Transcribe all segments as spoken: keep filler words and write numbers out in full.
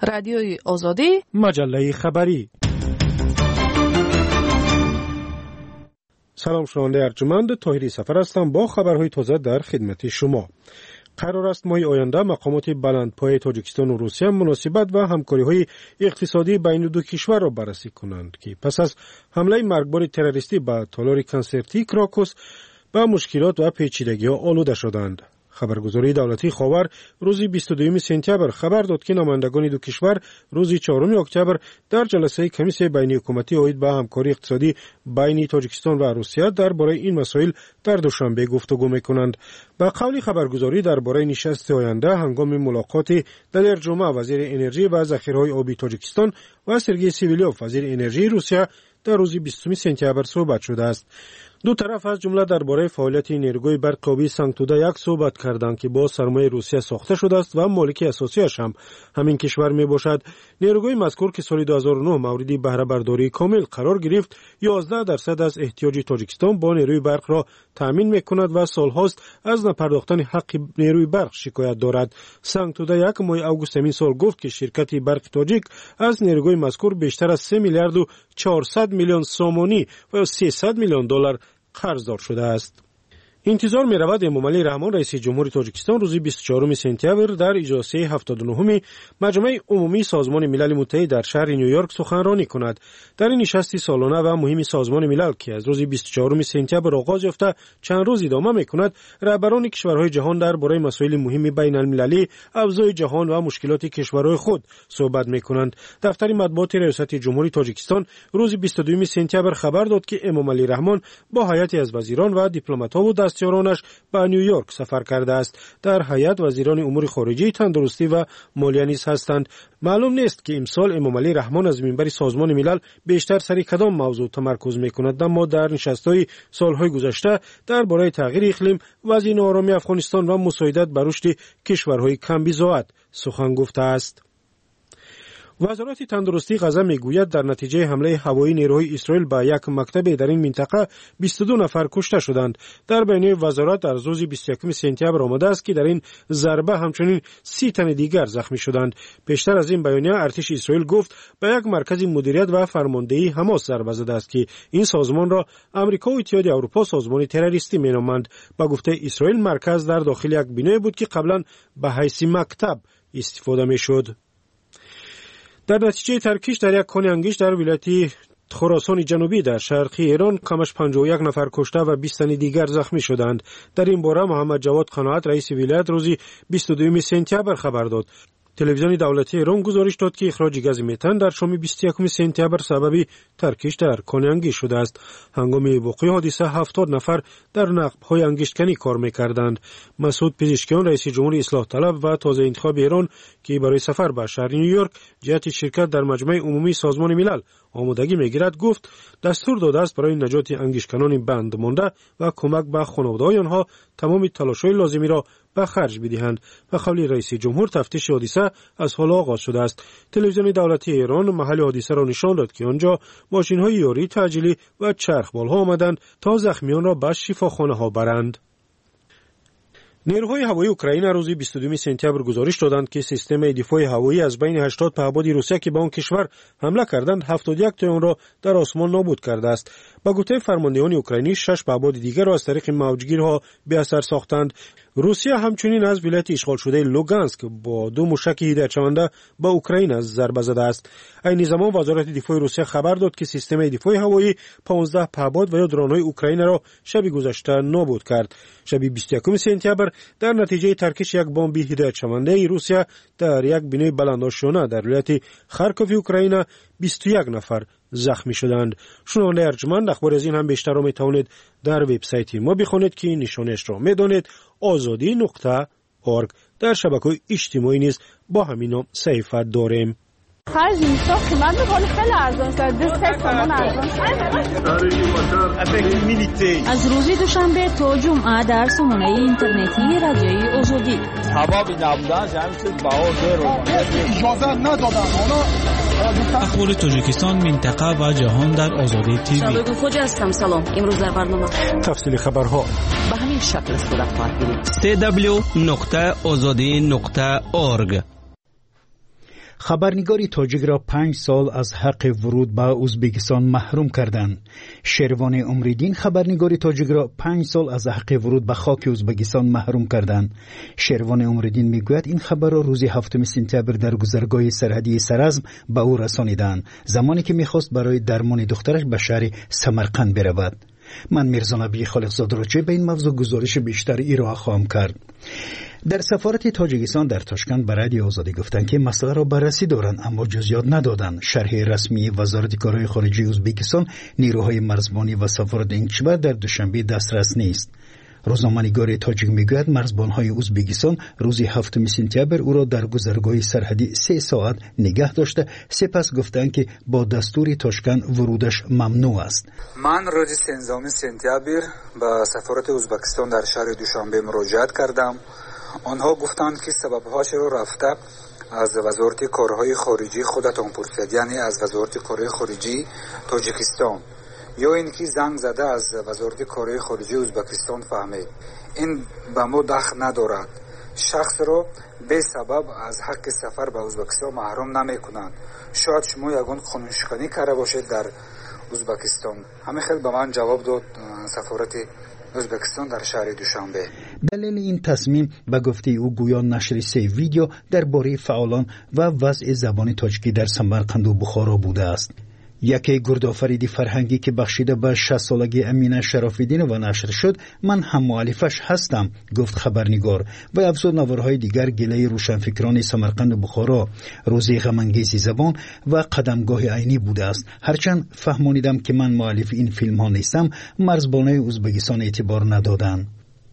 رادیوی آزادی، مجله خبری. سلام، شنونده ارجمند، طاهری سفر هستم با خبرهای تازه در خدمت شما. قرار است ماه آینده مقامات بلندپایه تاجیکستان و روسیه مناسبت و همکاری‌های اقتصادی بین دو کشور را بررسی کنند که پس از حمله مرگبار تروریستی به تالار کنسرتی کراکوس با مشکلات و پیچیدگی‌ها آلوده شدند. خبرگزاری دولتی خاور روز بیست و دوم سپتامبر خبر داد که نمایندگان دو کشور روز چهارم اکتبر در جلسه کمیسیون بین حکومتی عاید به همکاری اقتصادی بین تاجیکستان و روسیه درباره این مسائل در دوشنبه گفتگو می‌کنند. با قول خبرگزاری درباره نشست آینده هنگام ملاقات دلیر جمعه وزیر انرژی و ذخیره‌های آبی تاجیکستان و سرگئی سیویلیوف وزیر انرژی روسیه در روز بیستم سپتامبر صحبت شده است. دو طرف از جمله درباره فعالیت نیروی برق آبی سنگتودا یک صحبت کردند که با سرمایه روسیه ساخته شده است و مالک اساسیش هم همین کشور می باشد. نیروی مذکور که سال دو هزار و نه موردی بهره برداری کامل قرار گرفت، یازده درصد از احتیاج تاجیکستان با نیروی برق را تامین می کند و سالهاست از نپرداختن حق نیروی برق شکایت دارد. سنگتودا یک ماه آگوست همین سال گفت که شرکت برق تاجیک از نیروی مذکور بیشتر از سه میلیارد و چهارصد میلیون سومانی و سیصد میلیون دلار قرضدار شده است. انتظار می رود امامعلی رحمان رئیس جمهور تاجیکستان روز بیست و چهارم سپتامبر در اجلاس هفتاد و نهم مجمع عمومی سازمان ملل متحد در شهر نیویورک سخنرانی کند. در این نشست سالانه و مهم سازمان ملل که از روز بیست و چهارم سپتامبر آغاز یافته چند روز ادامه می کند، رهبران کشورهای جهان درباره مسائل مهم بین المللی، اوضاع جهان و مشکلات کشورهای خود صحبت می کنند. دفتر مطبوعات ریاست جمهوری تاجیکستان روز بیست و دوم سپتامبر خبر داد که امامعلی رحمان با هیئتی از وزیران و دیپلمات‌ها و دستیارانش به نیویورک سفر کرده است. در هیئت وزیران امور خارجه، تندرستی و مالیه نیز هستند. معلوم نیست که امسال امامعلی رحمان از منبر سازمان ملل بیشتر سر کدام موضوع تمرکز میکند، اما در نشست‌های سالهای گذشته درباره تغییر اقلیم، وضع ناآرامی افغانستان و مساعدت به رشد کشورهای کم بی‌ضاعت سخن گفته است. وزارت تندرستی غزه میگوید در نتیجه حمله هوایی نیروهای اسرائیل به یک مکتب در این منطقه بیست و دو نفر کشته شدند. در بیانیه وزارت در روز بیست و یکم سپتامبر آمده است که در این ضربه همچنین سی تن دیگر زخمی شدند. پیشتر از این بیانیه ارتش اسرائیل گفت به یک مرکز مدیریت و فرماندهی حماس ضربه زده است که این سازمان را آمریکا و اتحادیه اروپا سازمان تروریستی مینامند. با گفته اسرائیل مرکز در داخل یک بنای بود که قبلا به حیث مکتب استفاده میشد. در نتیجه ترکیش در یک خانه انگیش در ولایت خراسان جنوبی در شرقی ایران کمش پنجاه و یک نفر کشته و بیست تن دیگر زخمی شدند. در این باره محمد جواد قناعت رئیس ولایت روز بیست و دوم سپتامبر خبر داد. تلویزیون دولتی ایران گزارش داد که اخراج گاز متن در شام بیست و یکم سپتامبر سبب ترکیش در خانه انگیش شده است. هنگام وقوع حادثه هفتاد نفر در نقب‌های انگشتکنی کار می‌کردند. مسعود پزشکیان رئیس جمهوری اصلاح طلب و تازه انتخاب ایران که برای سفر به شهر نیویورک جهت شرکت در مجمع عمومی سازمان ملل آمادگی می‌گیرد، گفت دستور داده است برای نجات انگشتکنان بند مانده و کمک به خانواده‌های آنها تمام تلاش‌های لازمی را به خرج بدهند. به قول رئیس جمهور تفتیش حادثه از حال آغاز شده است. تلویزیون دولتی ایران محل حادثه را نشان داد که آنجا ماشین‌های یاری تعجیلی و چرخبال‌ها آمدند تا زخمیان را به شفاخانه‌ها برند. نیروهای هوایی اوکراین روز بیست و دوم سپتامبر گزارش دادند که سیستم دفاع هوایی از بین هشتاد پهپاد روسیه که به آن کشور حمله کردند هفتاد و یک تا آن را در آسمان نابود کرده است. با گفته فرماندهان اوکراینی شش پهپاد دیگر را از طریق موجگیرها به اثر ساختند. روسیه همچنین از ولایت اشغال شده لوگانسک با دو موشک هدایت‌شونده با اوکراین از ضربه زده است. این زمان وزارت دفاع روسیه خبر داد که سیستم دفاع هوایی پانزده پهپاد و یا درون‌های اوکراین را شب گذشته نابود کرد. شب بیست و یکم سپتامبر در نتیجه ترکیش یک بمب هدایت‌شونده روسیه در یک بنای بلندآشیانه در ولایت خارکوف اوکراین بیست و یک نفر زخمی شدند. شنونده ارجمند، اخبار از این هم بیشتر را می توانید در وبسایت ما بخوانید که نشانش را می دانید آزادی نقطه اورگ. در شبکه‌های اجتماعی نیز با همین نام صفحه داریم. خرج نیستا قیمت می‌کنه خیلی ارزان است. دو سه تومان ارزان از روز دوشنبه تا جمعه در سامانه اینترنتی رادیوی آزادی. تمام نبودن جمعیت باور رو اجازه ندادن. اخبار تاجیکستان، منطقه و جهان در آزادی تیوی. شبکه خوج هستم. سلام. امروز در برنامه تفصیل خبرها به همین شکل صورت خواهد گرفت. دبلیو دبلیو دبلیو نقطه آزادی نقطه اورگ. خبرنگاری تاجیک را پنج سال از حق ورود به ازبکستان محروم کردند. شروان عمریدین خبرنگاری تاجیک را پنج سال از حق ورود به خاک ازبکستان محروم کردند. شروان عمریدین میگوید این خبر را روز هفتم سپتامبر در گذرگاه سرحدی سرازم به او رسانیدند، زمانی که میخواست برای درمان دخترش به شهر سمرقند برود. من میرزا نبی خالقزاد راجع به این موضوع گزارش بیشتر ارائه خواهم کرد. در سفارت تاجیکستان در تاشکند به رادیو آزادی گفتند که مسئله را بررسی دارند، اما جزئیات ندادند. شرح رسمی وزارت کارهای خارجه ازبکستان نیروهای مرزبانی و سفارت این کشور در دوشنبه دسترس نیست. روزنامه‌نگار تاجیک میگوید مرزبانهای ازبکستان روز هفتم سپتامبر او را در گذرگاه سرحدی سه ساعت نگه داشته، سپس گفتند که با دستور تاشکند ورودش ممنوع است. من روز سیزدهم سپتامبر به سفارت ازبکستان در شهر دوشنبه مراجعه کردم. آنها گفتند که سببهاش رو رفته از وزارت کارهای خارجی خودتان پرسید، یعنی از وزارت کارهای خارجی تاجیکستان، یا اینکه زنگ زده از وزارت کارهای خارجی ازبکستان فهمید. این به ما دخل ندارد. شخص را به سبب از حق سفر به ازبکستان محروم نمی کنند. شاید شما یگان قانون شکنی کرده باشید در ازبکستان. همین خیلی به من جواب داد سفارت ازبکستان در شهر دوشنبه. دلیل این تصمیم به گفته او گویا نشر سه ویدیو درباره فعالان و وضع زبان تاجیکی در سمرقند و بخارا بوده است. یکی گردآفریدی فرهنگی که بخشیده به شصت سالگی امینه شراف‌الدین و نشر شد، من هم مؤلفش هستم، گفت خبرنگار. و افزود نوارهای دیگر گله روشنفکران سمرقند و بخارا، روزی غم‌انگیز زبان و قدمگاه عینی بوده است. هرچند فهمانیدم که من مؤلف این فیلم ها نیستم، مرزبانای ازبکستان اعتبار ندادند.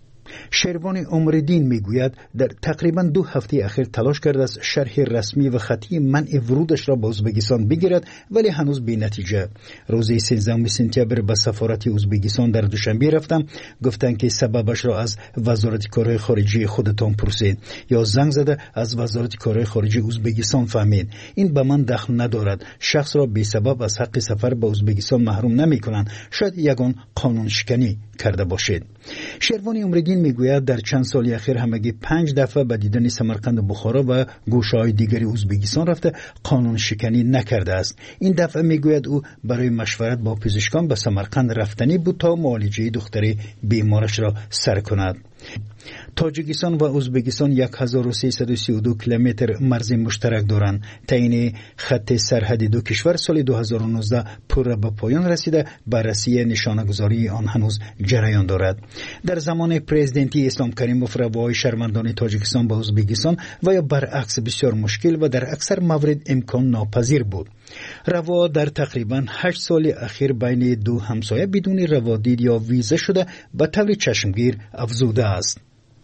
شروان عمریدین میگوید در تقریبا دو هفته اخیر تلاش کرده است شرح رسمی و خطی منع ورودش را به ازبکستان بگیرد، ولی هنوز بی نتیجه. روز سیزدهم سپتامبر به سفارت ازبکستان در دوشنبه رفتم، گفتند که سببش را از وزارت کارهای خارجی خودتان پرسید، یا زنگ زده از وزارت کارهای خارجی ازبکستان فهمید. این به من دخل ندارد. شخص را بی سبب از حق سفر به ازبکستان محروم نمی کنند. شاید یگان قانون شکنی کرده باشید. شروان عمریدین میگوید در چند سال اخیر همگی پنج دفعه به دیدن سمرقند و بخارا و گوشه‌های دیگری ازبکستان رفته، قانون شکنی نکرده است. این دفعه میگوید او برای مشورت با پزشکان به سمرقند رفتنی بود تا معالجه دختر بیمارش را سر کند. تاجیکستان و ازبکستان یک هزار و سیصد و سی و دو کیلومتر مرز مشترک دارند. تعیین خط سرحدی دو کشور سال دو هزار و نوزده پر به پایان رسیده، بررسی نشانه‌گذاری آن هنوز جریان دارد. در زمان پرزیدنتی اسلام کریموف روای شهروندان تاجیکستان به ازبکستان و یا برعکس بسیار مشکل و در اکثر موارد امکان ناپذیر بود. روا در تقریبا هشت سال اخیر بین دو همسایه بدون روادید یا ویزا شده به طور چشمگیر افزوده است.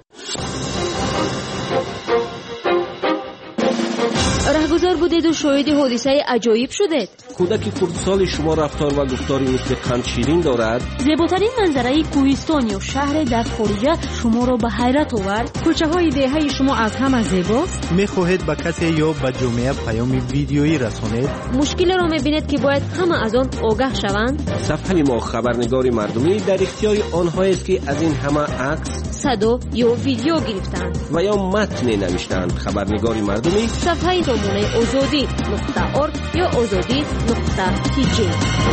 رهگذار بودید و شاهد حادثه عجایب شدید. کودک خردسال شما رفتار و گفتاری مثل قند شیرین دارد. زیباترین منظره کوهستان یا شهر در خارجه شما را به حیرت آورد. کوچه های دهه شما از همه زیباست. میخواهید به کسی یا به جامعه پیام ویدیویی رسانید؟ مشکل را میبینید که باید همه از آن آگاه شوند. صفحه ما خبرنگار مردمی در اختیار آنهایی است که از این همه عکس، صدا یا ویدیو گرفتند و یا متن نوشتند. خبرنگار مردمی صفحه نمونه آزادی نقطه ارگ یا آزادی نقطه تی جی.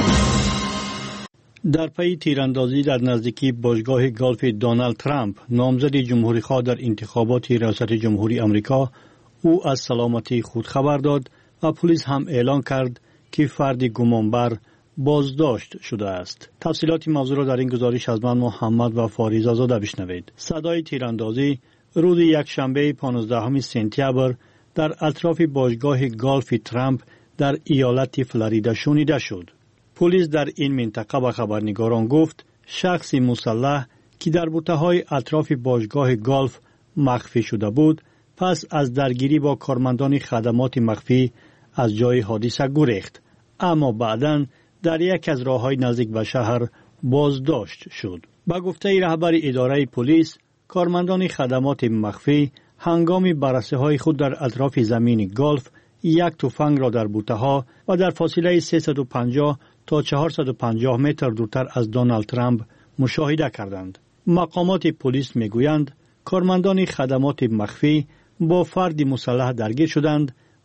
در پی تیراندازی در نزدیکی باشگاه گالف دونالد ترامپ، نامزد جمهوری‌خواه در انتخابات ریاست جمهوری آمریکا، او از سلامتی خود خبر داد و پلیس هم اعلان کرد که فرد گمانبر بازداشت شده است. تفصیلات موضوع را در این گزارش از من محمد و فاریز آزاده بشنوید. صدای تیراندازی روز یکشنبه پانزدهم سپتامبر در اطراف باشگاه گالف ترامپ در ایالت فلوریدا شنیده شد. پلیس در این منطقه به خبرنگاران گفت شخص مسلح که در بوته‌های اطراف باشگاه گالف مخفی شده بود، پس از درگیری با کارمندان خدمات مخفی از جای حادثه گریخت، اما بعداً در یک از راه‌های نزدیک به شهر بازداشت شد. با گفته رهبر اداره پلیس، کارمندان خدمات مخفی هنگام بررسی‌های خود در اطراف زمین گالف یک تفنگ را در بوته‌ها و در فاصله سیصد و پنجاه تا چهارصد و پنجاه متر دورتر از دونالد ترامپ مشاهده کردند. مقامات پلیس میگویند کارمندان خدمات مخفی با فردی مسلح درگیر شدند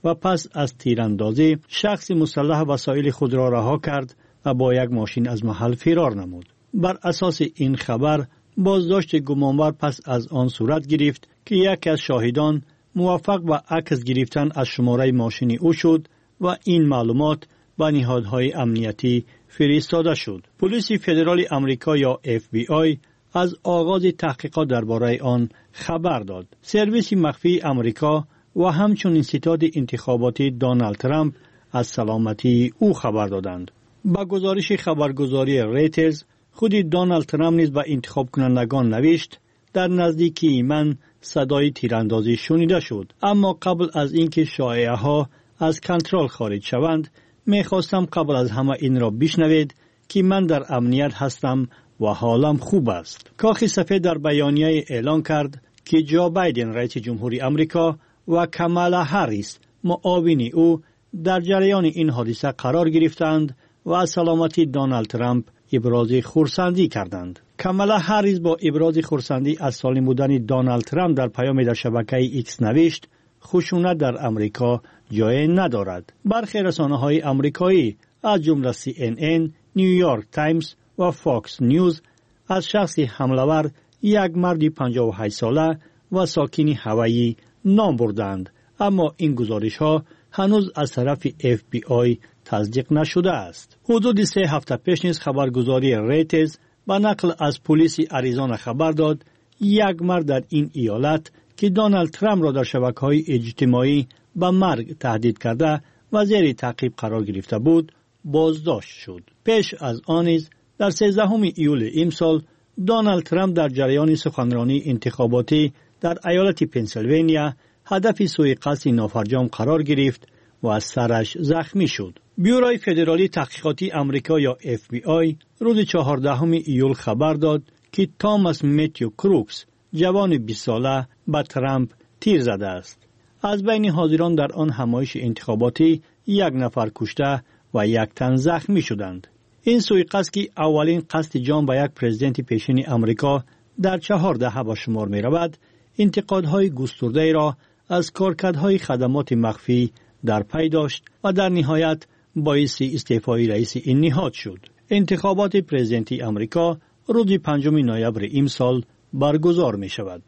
و پس از تیراندازی شخص مسلح وسایل خود را رها کرد و با یک ماشین از محل فرار نمود. بر اساس این خبر بازداشت گمانبر پس از آن صورت گرفت که یکی از شاهدان موفق به عکس گرفتن از شماره ماشین او شد و این معلومات به نهادهای امنیتی فرستاده شد. پلیس فدرال آمریکا یا اف بی آی از آغاز تحقیقات درباره آن خبر داد. سرویس مخفی آمریکا و همچنین ستاد انتخاباتی دونالد ترامپ از سلامتی او خبر دادند. با گزارش خبرگزاری ریترز، خود دونالد ترامپ نیز به انتخاب کنندگان نوشت در نزدیکی من صدای تیراندازی شنیده شد، اما قبل از اینکه شایعه ها از کنترل خارج شوند میخواستم قبل از همه این را بشنوید که من در امنیت هستم و حالم خوب است. کاخ سفید در بیانیه اعلان کرد که جو بایدن رئیس جمهوری آمریکا و کامالا هریس معاون او در جریان این حادثه قرار گرفتند و از سلامتی دونالد ترامپ ابراز خرسندی کردند. کامالا هریس با ابراز خرسندی از سالم بودن دونالد ترامپ در پیام در شبکه ایکس نوشت خشونت در امریکا جای ندارد. برخی رسانه‌های آمریکایی از جمله سی ان ان، نیویورک تایمز و فاکس نیوز از شخص حمله‌ور یک مرد پنجاه و هشت ساله و ساکن هوایی نام بردند، اما این گزارش‌ها هنوز از طرف اف بی آی تصدیق نشده است. حدود سه هفته پیش نیز خبرگزاری ریترز با نقل از پلیس آریزونا خبر داد یک مرد در این ایالت که دونالد ترامپ را در شبکه‌های اجتماعی به مرگ تهدید کرده و زیر تعقیب قرار گرفته بود بازداشت شد. پیش از آن نیز در سیزدهم ایول امسال دونالد ترامپ در جریان سخنرانی انتخاباتی در ایالت پنسیلوانیا هدف سوءقصد نافرجام قرار گرفت و از سرش زخمی شد. بیوروی فدرالی تحقیقاتی آمریکا یا اف بی آی روز چهاردهم ایول خبر داد که تاماس متیو کروکس جوان بیست ساله به ترامپ تیر زده است. از بین حاضران در آن همایش انتخاباتی یک نفر کشته و یک تن زخمی شدند. این سوءقصد که اولین قصد جان به یک پرزیدنت پیشین آمریکا در چهار دهه به شمار می رود، انتقادهای گسترده را از کارکردهای خدمات مخفی در پی داشت و در نهایت باعث استعفای رئیس این نهاد شد. انتخابات پرزیدنتی آمریکا روز پنجم نوامبر امسال برگزار می شود.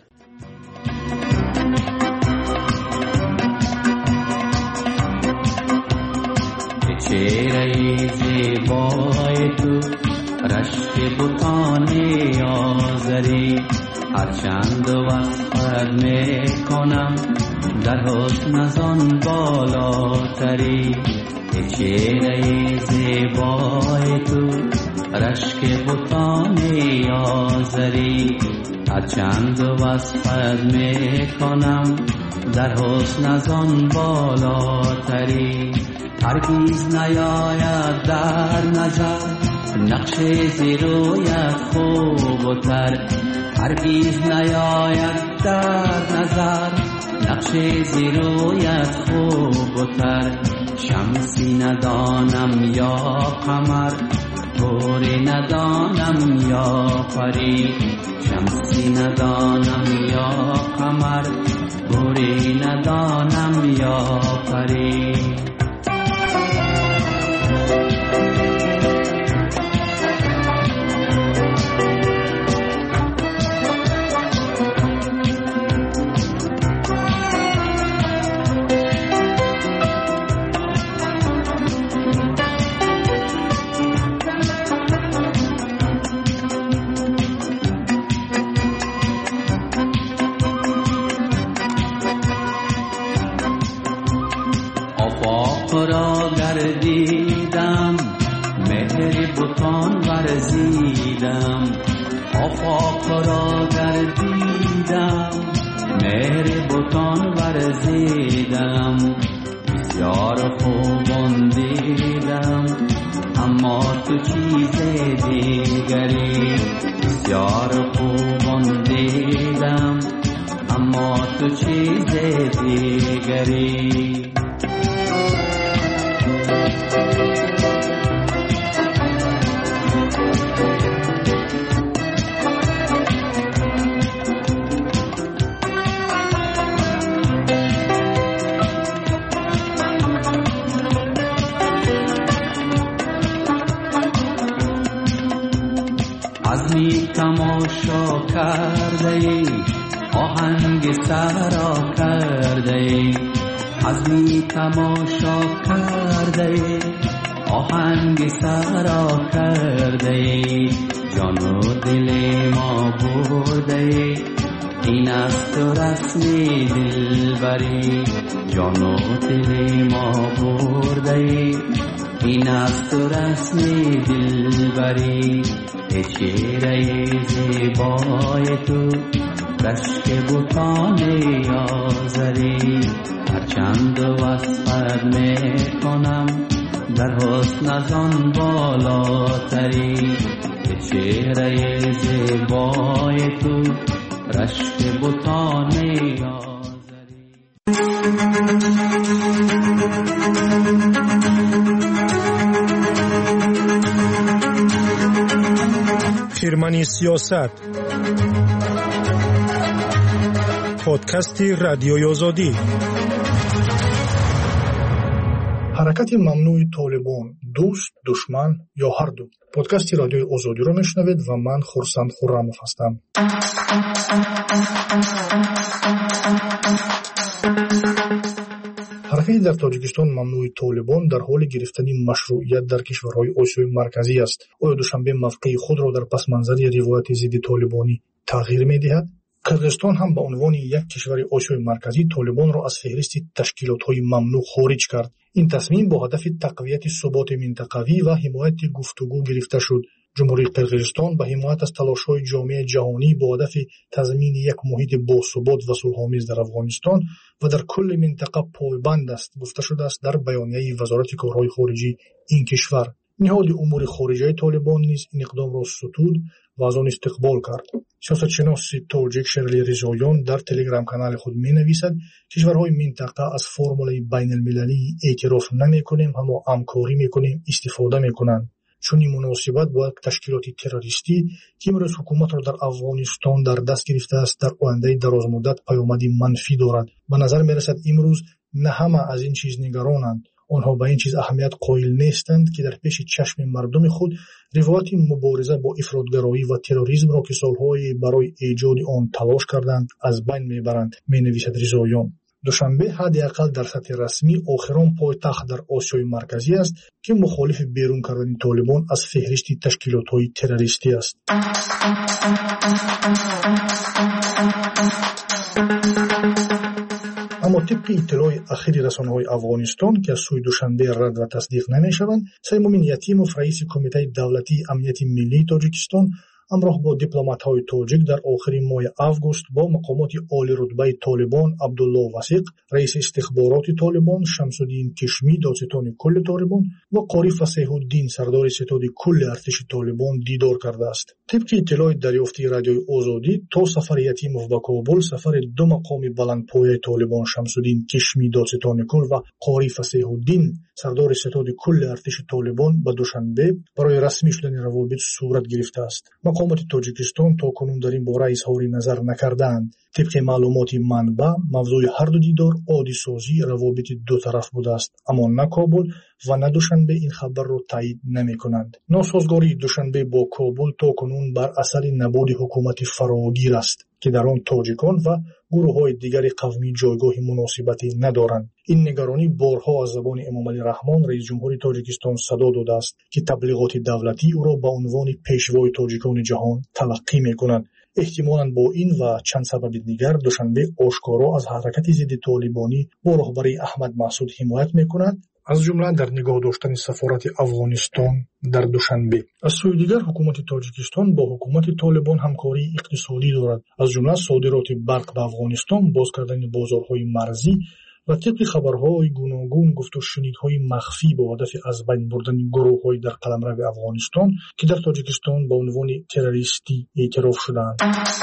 چهره زیبای تو رشک بتان آزری هرچند وصفت می کنم در حسن از آن بالاتری. چهره زیبای تو رشک بتان آزری هرچند وصفت می کنم در حسن از آن بالاتری. هرگیز نیاید در نظر نقش زیرویت خوب و تر، هرگیز نیاید در نظر نقش زیرویت خوب و تر. شمسی ندانم یا قمر گوری ندانم یا پری، شمسی ندانم یا قمر گوری ندانم یا پری. را گردیدم مهر بتان ورزیدم، آفاق را گردیدم مهر بتان ورزیدم. بسیار خوبان دیدم اما تو چیز دیگری، بسیار خوبان دیدم اما تو چیز دیگری. تماشا کرده ای، آهنگ سرا کرده ای، عزمی تماشا کرده ای، آهنگ سرا کرده ای، جان و دل ما برده ای، این است تو رسمی دلبری، جان و دل ما برده ای، این است تو رسمی دلبری، ای چهره زیبای تو رشک بوتان آزری، هرچند وصفت میکنم در حسن از آن بالاتری، ای چهره زیبای تو رشک بوتان آزری. خرمنی سیاست، پادکستی رادیوی آزادی. حرکت ممنوع طالبان، دوست، دشمن یا هر دو. پادکست رادیوی آزادی رو میشنوید و من خورسند خرموف هستم. حرکت در تاجیکستان ممنوع طالبان در حال گرفتن مشروعیت در کشورهای آسیای مرکزی است. آیا دوشنبه موقع خود را در پس منظر روایت ضد طالبانی تغییر می‌دهد؟ قرقیزستان هم به عنوان یک کشور آسیای مرکزی طالبان را از فهرست تشکیلات‌های ممنوع خارج کرد. این تصمیم با هدف تقویت ثبات منطقوی و حمایت گفتگو گرفته شد. جمهوری قرقیزستان به حمایت از تلاش‌های جامعه جهانی با هدف تضمین یک محیط باثبات و صلح‌آمیز در افغانستان و در کل منطقه پایبند است، گفته شده است در بیانیه وزارت کارهای خارجی این کشور. نهاد امور خارجه طالبان نیز این اقدام را ستود و از آن استقبال کرد. سیاستشناس تاجیک شرلی رضاییان در تلگرام کانال خود می‌نویسد کشورهای منطقه از فرمول بین المللی اعتراف نمی‌کنیم اما همکاری می‌کنیم استفاده می‌کنند. چون این مناسبت با یک تشکیلات تروریستی که امروز حکومت را در افغانستان در دست گرفته است در آینده دراز مدت پیامدی منفی دارد. به نظر می‌رسد امروز نه همه از این چیز نگرانند. آنها به این چیز اهمیت قائل نیستند که در پیش چشم مردم خود روایت مبارزه با افراطگرایی و تروریسم را که سالهای برای ایجاد آن تلاش کردند از بین میبرند، مینویسد رضاییان. دوشنبه حداقل در سطح رسمی آخرین پایتخت در آسیای مرکزی است که مخالف بیرون کردن طالبان از فهرست تشکیلات‌های تروریستی است. اما طبق اطلاع اخیر رسانه‌های افغانستان که از سوی دوشنبه رد و تصدیق نمی‌شوند، سیمومین یتیموف رئیس کمیته دولتی امنیت ملی تاجیکستان همراه با دیپلمات‌های تاجیک در آخرین ماه آگوست با مقامات عالی رتبه طالبان عبدالله وثیق رئیس استخبارات طالبان، شمس‌الدین کشمی دادستان کل طالبان و قاری فصیح الدین سردار ستاد کل ارتش طالبان دیدار کرده است. طبق اطلاع دریافتی رادیوی آزادی تا سفر یتیموف به کابل سفر دو مقام بلندپایه طالبان شمس‌الدین کشمی دادستان کل و قاری فصیح الدین سردار ستاد کل ارتش طالبان به دوشنبه برای رسمی شدن روابط صورت گرفته است. مقامات تاجیکستان تا کنون در این باره اظهار نظر نکردند. طبق معلومات منبع موضوع هر دو دیدار عادی سازی روابط دو طرف بوده است، اما نه کابل و نه دوشنبه این خبر را تایید نمی کنند. ناسازگاری دوشنبه با کابل تا کنون بر اثر نبود حکومت فراگیر است که در آن تاجیکان و گروه های دیگر قومی جایگاه مناسبتی ندارند. این نگرانی بارها از زبان امام علی رحمان رئیس جمهوری تاجیکستان صدا داده است که تبلیغات دولتی او را به عنوان پیشوای تاجیکان جهان تلقی می کنند. احتمالاً با این و چند سبب دیگر دوشنبه آشکارا از حرکت ضد طالبانی با رهبری احمد مسعود حمایت می کند، از جمله در نگاه داشتن سفارت افغانستان در دوشنبه. از سوی دیگر حکومت تاجیکستان با حکومت طالبان همکاری اقتصادی دارد، از جمله صادرات برق به افغانستان، باز کردن بازارهای مرزی و طبق خبرهای گوناگون گفت و شنیدهای مخفی با هدف از بین بردن گروه‌های در قلمرو افغانستان که در تاجیکستان به عنوان تروریستی اعتراف شدند.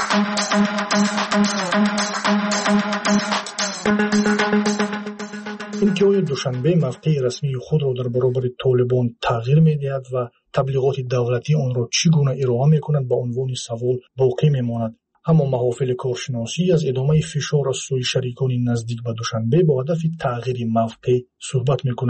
این که آیا دوشنبه موقع رسمی خود را در برابر طالبان تغییر می‌دهد و تبلیغات دولتی آن را چگونه ارائه می‌کند به عنوان سوال باقی می‌ماند. اما محافل کارشناسی از ادامه فشار از سوی شریکان نزدیک به دوشنبه با هدف تغییر موقع صحبت می‌کنند.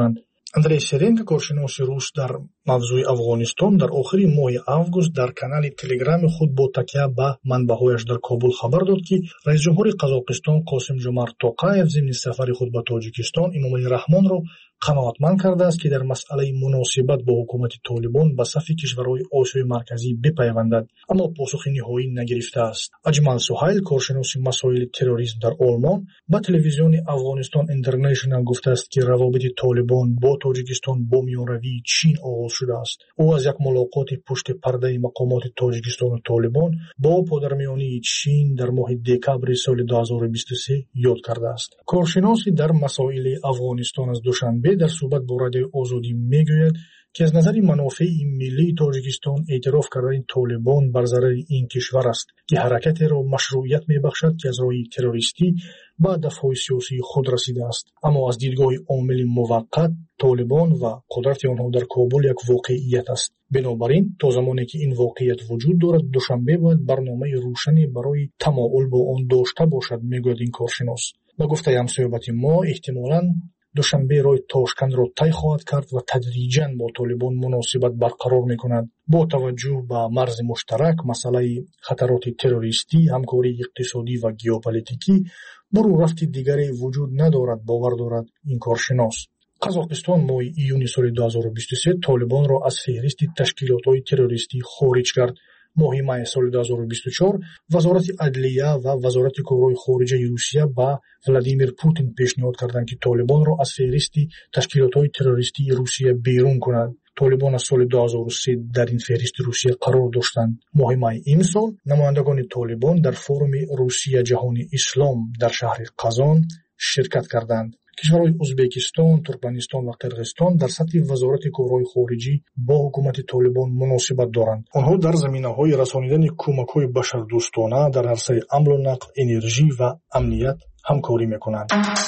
андрей серенко, коршиноси рус дар мавзӯи афғонистон, дар охири моҳи август дар канали телеграми худ бо такя ба манбаъҳояш дар Кобул хабар дод, ки раисҷумҳури Қазоқистон Қосимҷомарт Тоқаев зимни сафари худ ба Тоҷикистон Эмомалӣ Раҳмонро қаноатманд кардааст, ки дар масъалаи муносибат бо ҳукумати Толибон ба сафи кишварҳои Осиёи марказӣ бипайвандад, аммо посухи ниҳоӣ нагирифтааст. Аҷмал Суҳайл, коршиноси масоили терроризм дар Олмон, ба телевизиони Афғонистон Интернешнл гуфтааст, ки равобити Толибон бо Тоҷикистон бо миёнравии Чин оғоз шудааст. ӯ аз як мулоқоти пушти пардаи мақомоти Тоҷикистону Толибон бо подармиёнии Чин дар моҳи декабри соли ду ҳазору бисту се ёд кардааст. коршиноси дар масоили Афғонистон аз Душанбе дар суҳбат бо Радиои Озодӣ мегӯяд, ки аз назари манофеи миллии Тоҷикистон эътироф кардани Толибон бар зарари ин кишвар аст, ки ҳаракатеро машрӯият мебахшад, ки аз роҳи террористӣ ба ҳадафҳои сиёсии худ расидааст. аммо аз дидгоҳи омили муваққат, Толибон ва қудрати онҳо дар Кобул як воқеият аст. бинобар ин то замоне ки ин воқеият вуҷуд дорад, Душанбе бояд барномаи рӯшане барои тамоул бо он дошта бошад, мегӯяд ин коршинос. ба гуфтаи ҳамсоҳбати мо, эҳтимолан Душанбе роҳи Тошкандро тай хоҳад кард ва тадриҷан бо Толибон муносибат барқарор мекунад. бо таваҷҷӯҳ ба марзи муштарак, масъалаи хатароти террористӣ, ҳамкории иқтисодӣ ва геополитикӣ, бурӯ рафти дигаре вуҷуд надорад, бовар дорад ин коршинос. Қазоқистон моҳи июни соли ду ҳазору бисту се Толибонро аз феҳристи ташкилотҳои террористӣ хориҷ кард. моҳи май соли ду ҳазору бисту чор вазорати адлия ва вазорати корҳои хориҷаи Русия ба Владимир Путин пешниҳод карданд, ки Толибонро аз феҳристи ташкилотҳои террористии Русия берун кунад. Толибон аз соли ду ҳазору се дар ин феҳристи Русия қарор доштанд. моҳи май имсол намояндагони Толибон дар форуми Русия ҷаҳони ислом дар шаҳри Қазон ширкат карданд. кишварҳои Узбекистон, Туркманистон ва Қирғизистон дар сатҳи вазорати корҳои хориҷӣ бо ҳукумати Толибон муносибат доранд. онҳо дар заминаҳои расонидани кӯмакҳои башардӯстона дар арсаи амлу нақл, энержӣ ва амният ҳамкорӣ мекунанд.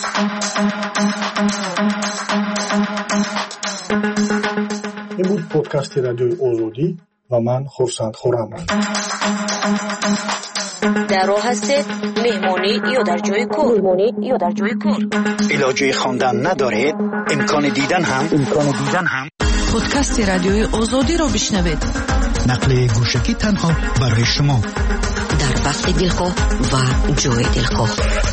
ин буд подкасти Радиои Озодӣ ва ман Хурсанд Хуррамов. در راه هستید مهمونی یا در جای کار مهمونی یا در جای کار علاجه خواندن ندارید امکان دیدن هم امکان دیدن هم پادکست رادیوی آزادی را بشنوید. نقل گوشکی تنها برای شما در وقت دلخواه و جای دلخواه.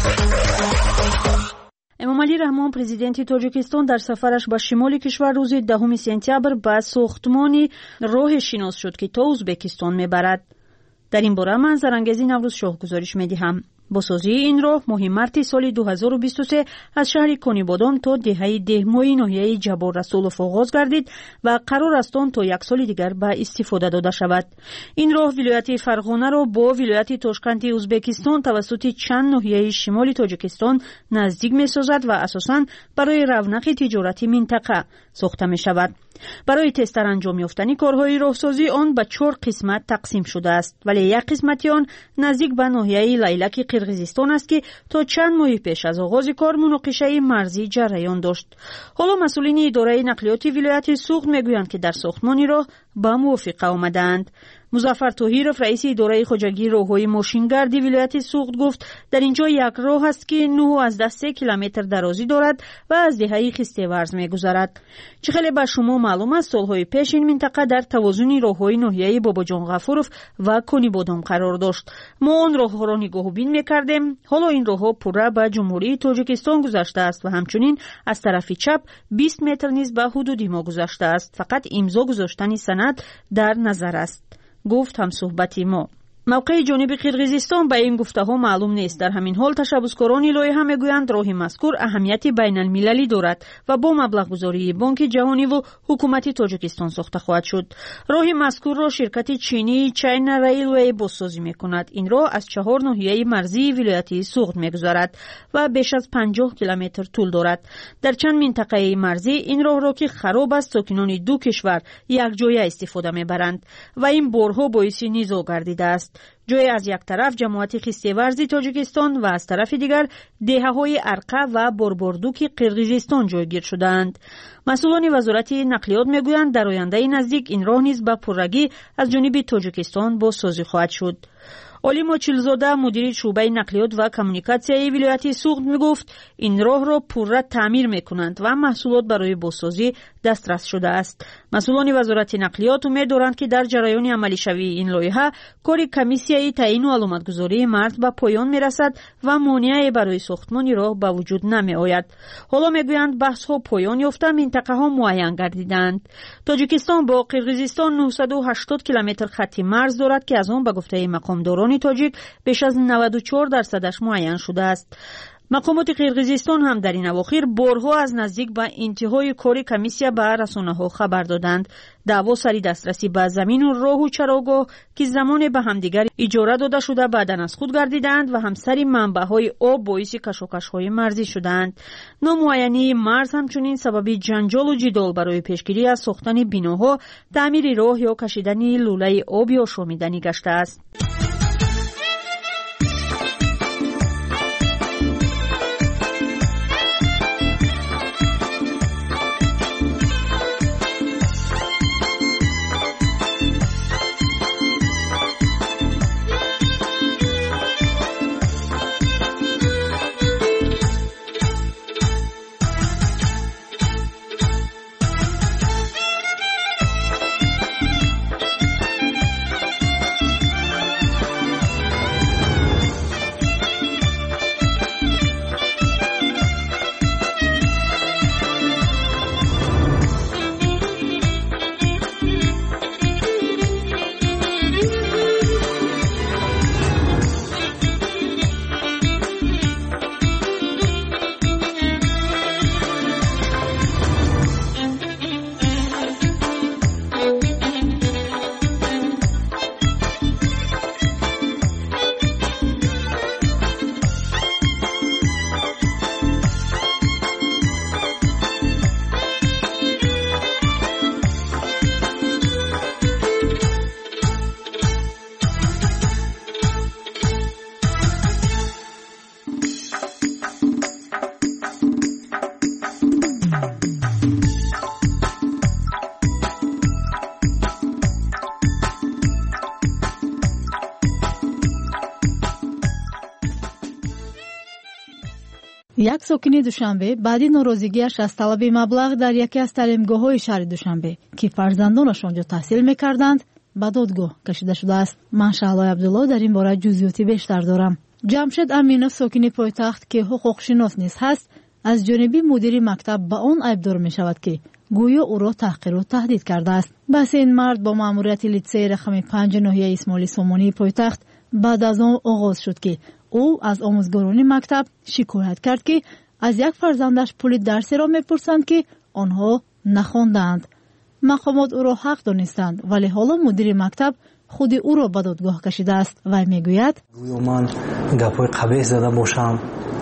эмомалӣ раҳмон, президенти тоҷикистон, дар сафараш ба шимоли кишвар рӯзи дашуми сентябр ба сохтмони роҳе шинос шуд, ки то ӯзбекистон мебарад. дар ин бора ман Зарангези Наврӯз Шоҳ гузориш медиҳам. бо созии ин роҳ моҳи марти соли ду ҳазору бисту се аз шаҳри Конибодон то деҳаи деҳмои ноҳияи Ҷабор Расулов оғоз гардид ва қарор аст он то як соли дигар ба истифода дода шавад. ин роҳ вилояти Фарғонаро бо вилояти Тошканти Ӯзбекистон тавассути чанд ноҳияи шимоли Тоҷикистон наздик месозад ва асосан барои равнақи тиҷорати минтақа сохта мешавад. барои тезтар анҷом ёфтани корҳои роҳсозӣ он ба чор қисмат тақсим шудааст, вале як қисмати он наздик ба ноҳияи Лайлаки Қирғизистон аст, ки то чанд моҳи пеш аз оғози кор муноқишаи марзӣ ҷараён дошт. ҳоло масъулини идораи нақлиёти вилояти Суғд мегӯянд, ки дар сохтмони роҳ ба мувофиқа омадаанд. Музаффар Тоҳиров, раиси идораи хоҷагии роҳҳои мошингарди вилояти Суғд гуфт, дар ин ҷо як роҳ аст, ки нӯҳ азда се километр дарозӣ дорад ва аз деҳаи Хистеварз мегузарад. чӣ хеле ба шумо маълум аст, солҳои пеш ин минтақа дар тавозуни роҳҳои ноҳияи Бобоҷон Ғафуров ва Конибодон қарор дошт. мо он роҳҳоро нигоҳубин мекардем. ҳоло ин роҳҳо пурра ба ҷумҳурии Тоҷикистон гузаштааст ва ҳамчунин аз тарафи чап бист метр низ ба ҳудуди мо гузаштааст. фақат имзо гузоштани санад дар назар аст, гуфт ҳамсӯҳбати мо. мавқеи ҷониби Қирғизистон ба ин гуфтаҳо маълум нест. дар ҳамин ҳол ташаббускорони лоиҳа мегӯянд роҳи мазкур аҳамияти байналмилалӣ дорад ва бо маблағгузории Бонки ҷаҳониву ҳукумати Тоҷикистон сохта хоҳад шуд. роҳи мазкурро ширкати чинии China Railway бозсозӣ мекунад. ин роҳ аз чаҳор ноҳияи марзии вилояти Суғд мегузарад ва беш аз панҷоҳ километр тӯл дорад. дар чанд минтақаи марзӣ ин роҳро, ки хароб аст, сокинони ду кишвар якҷоя истифода мебаранд ва ин борҳо боиси низо гардидааст. ҷое аз як тараф ҷамоати Хистеварзи Тоҷикистон ва аз тарафи дигар деҳаҳои Арқа ва Борбордуки Қирғизистон ҷойгир шудаанд. масъулони вазорати нақлиёт мегӯянд, дар ояндаи наздик ин роҳ низ ба пуррагӣ аз ҷониби Тоҷикистон бозсозӣ хоҳад шуд. علی ماچیلزاده مدیر شعبه نقلیات و کمیونیکاسیون ولایت سوغد میگفت این راه را پررا تعمیر میکنند و محصولات برای بازسازی دسترس شده است. مسئولان وزارت نقلیات امید دارند که در جریان عملی شوی این لایحه کار کمیسیای تعیین و علامتگذاری مرز به پایان میرسد و مانعی برای ساختمان راه به وجود نمی آید. حالا میگویند بحث ها پایان یافته، منطقه ها معین گردیدند. تاجیکستان با قرقیزستان نهصد و هشتاد کیلومتر خط مرز دارد که از آن به گفته مقامداران تاجیک بیش از نود و چهار درصدش معین شده است. مقامات قرقیزستان هم در این اواخر بارها از نزدیک به انتهای کار کمیسیا به رسانه‌ها خبر دادند. دعوا سری دسترسی به زمین و راه و چراگاه که زمان به همدیگر اجاره داده شده بعداً از خود گردیدند و همسری منبع‌های آب باعث کشاکش‌های مرزی شدند. نامعینی مرز همچنین سبب جنجال و جدال برای پیشگیری از ساختن بناها، تعمیر راه یا کشیدن لوله آب یا شامیدنی گشته است. یک ساکن دوشنبه بعد ناراضگی‌اش از طلب مبلغ در یکی از تعلیمگاه‌های شهر دوشنبه که فرزندانش آنجا تحصیل می‌کردند به دادگاه کشیده شده است. من شعله عبدالله در این باره جزئیاتی بیشتر دارم. جمشید امینوف ساکن پایتخت که حقوقشناس نیز هست از جانب مدیر مکتب به آن عیبدار می‌شود که گویا او را تحقیر و تهدید کرده است. بحث این مرد با مأموریت لیسه رقم پنج ناحیه اسماعیل سامانی پایتخت بعد از آن آغاز شد که او از آموزگاران مکتب شکایت کرد که از یک فرزندش پول درسی را میپرسند که آنها نخواندند. مقامات او را حق دانستند ولی حالا مدیر مکتب خود او را به دادگاه کشیده است و میگوید گویا من گپای قبیح زده باشم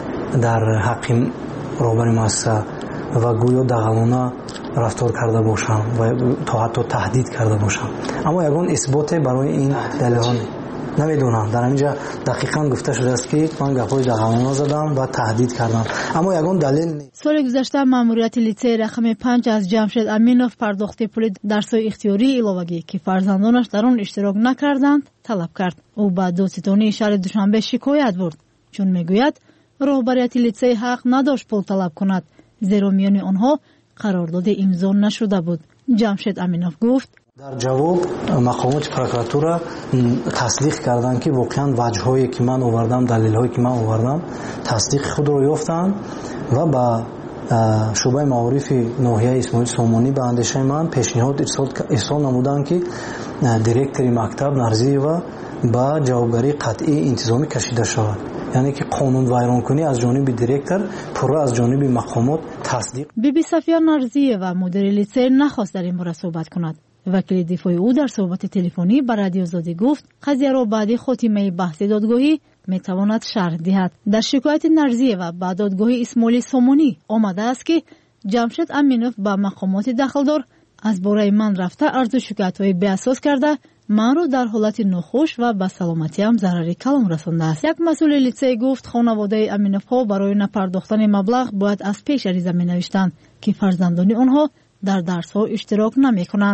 در حق رهبر مؤسسه و گویا دغلانه رفتار کرده باشم و تا حتی تهدید کرده باشم، اما یگان اثبات برای این دلیل‌ها نمیدونم. در اینجا دقیقاً گفته شده است که من گپای دغلانه زدم و تهدید کردم، اما یگان دلیل نیست. سال گذشته مأموریت لیسه رقم پنج از جمشید امینوف پرداخت پول درس‌های اختیاری علاوگی که فرزندانش در آن اشتراک نکردند طلب کرد. او به دادستانی شهر دوشنبه شکایت برد چون میگوید رهبریت لیسه حق نداشت پول طلب کند زیرا میان آنها قرارداد امضا نشده بود. جمشید امینوف گفت در جواب مقامات پروکراتوره تصدیق کردند که واقعا وجه‌هایی که من آوردم، دلیل‌هایی که من آوردم تصدیق خود را یافتند و با شعبه معارف ناحیه اسماعیل سامانی به اندیشه من پیشنهاد ارسال نمودند که دیرکتور مکتب نرزیوا با جوابگری قطعی انتظامی کشیده شود، یعنی که قانون ویرانکنی از جانب دیرکتور پورا از جانب مقامات تصدیق. بی بی صفیه نرزیوا مدیر لیسه نخواست در این باره صحبت کند. وکیل دفاع او در صحبت تلفنی با رادیو آزادی گفت قضیه را بعد خاتمه بحث دادگاهی میتواند شرح دهد. در شکایت نرزیوا با دادگاه اسماعیل سامانی آمده است که جمشید امینوف با مقامات دخلدار از باره من رفته عرض و شکایت‌های بی‌اساس کرده من را در حالت ناخوش و به سلامتیم ضرر کلان رسانده است. یک مسئول لیسه گفت خانواده امینوف ها برای نپرداختن مبلغ باید از پیش عریضه می نوشتند که فرزندان آنها در درس ها اشتراک نمی کنند.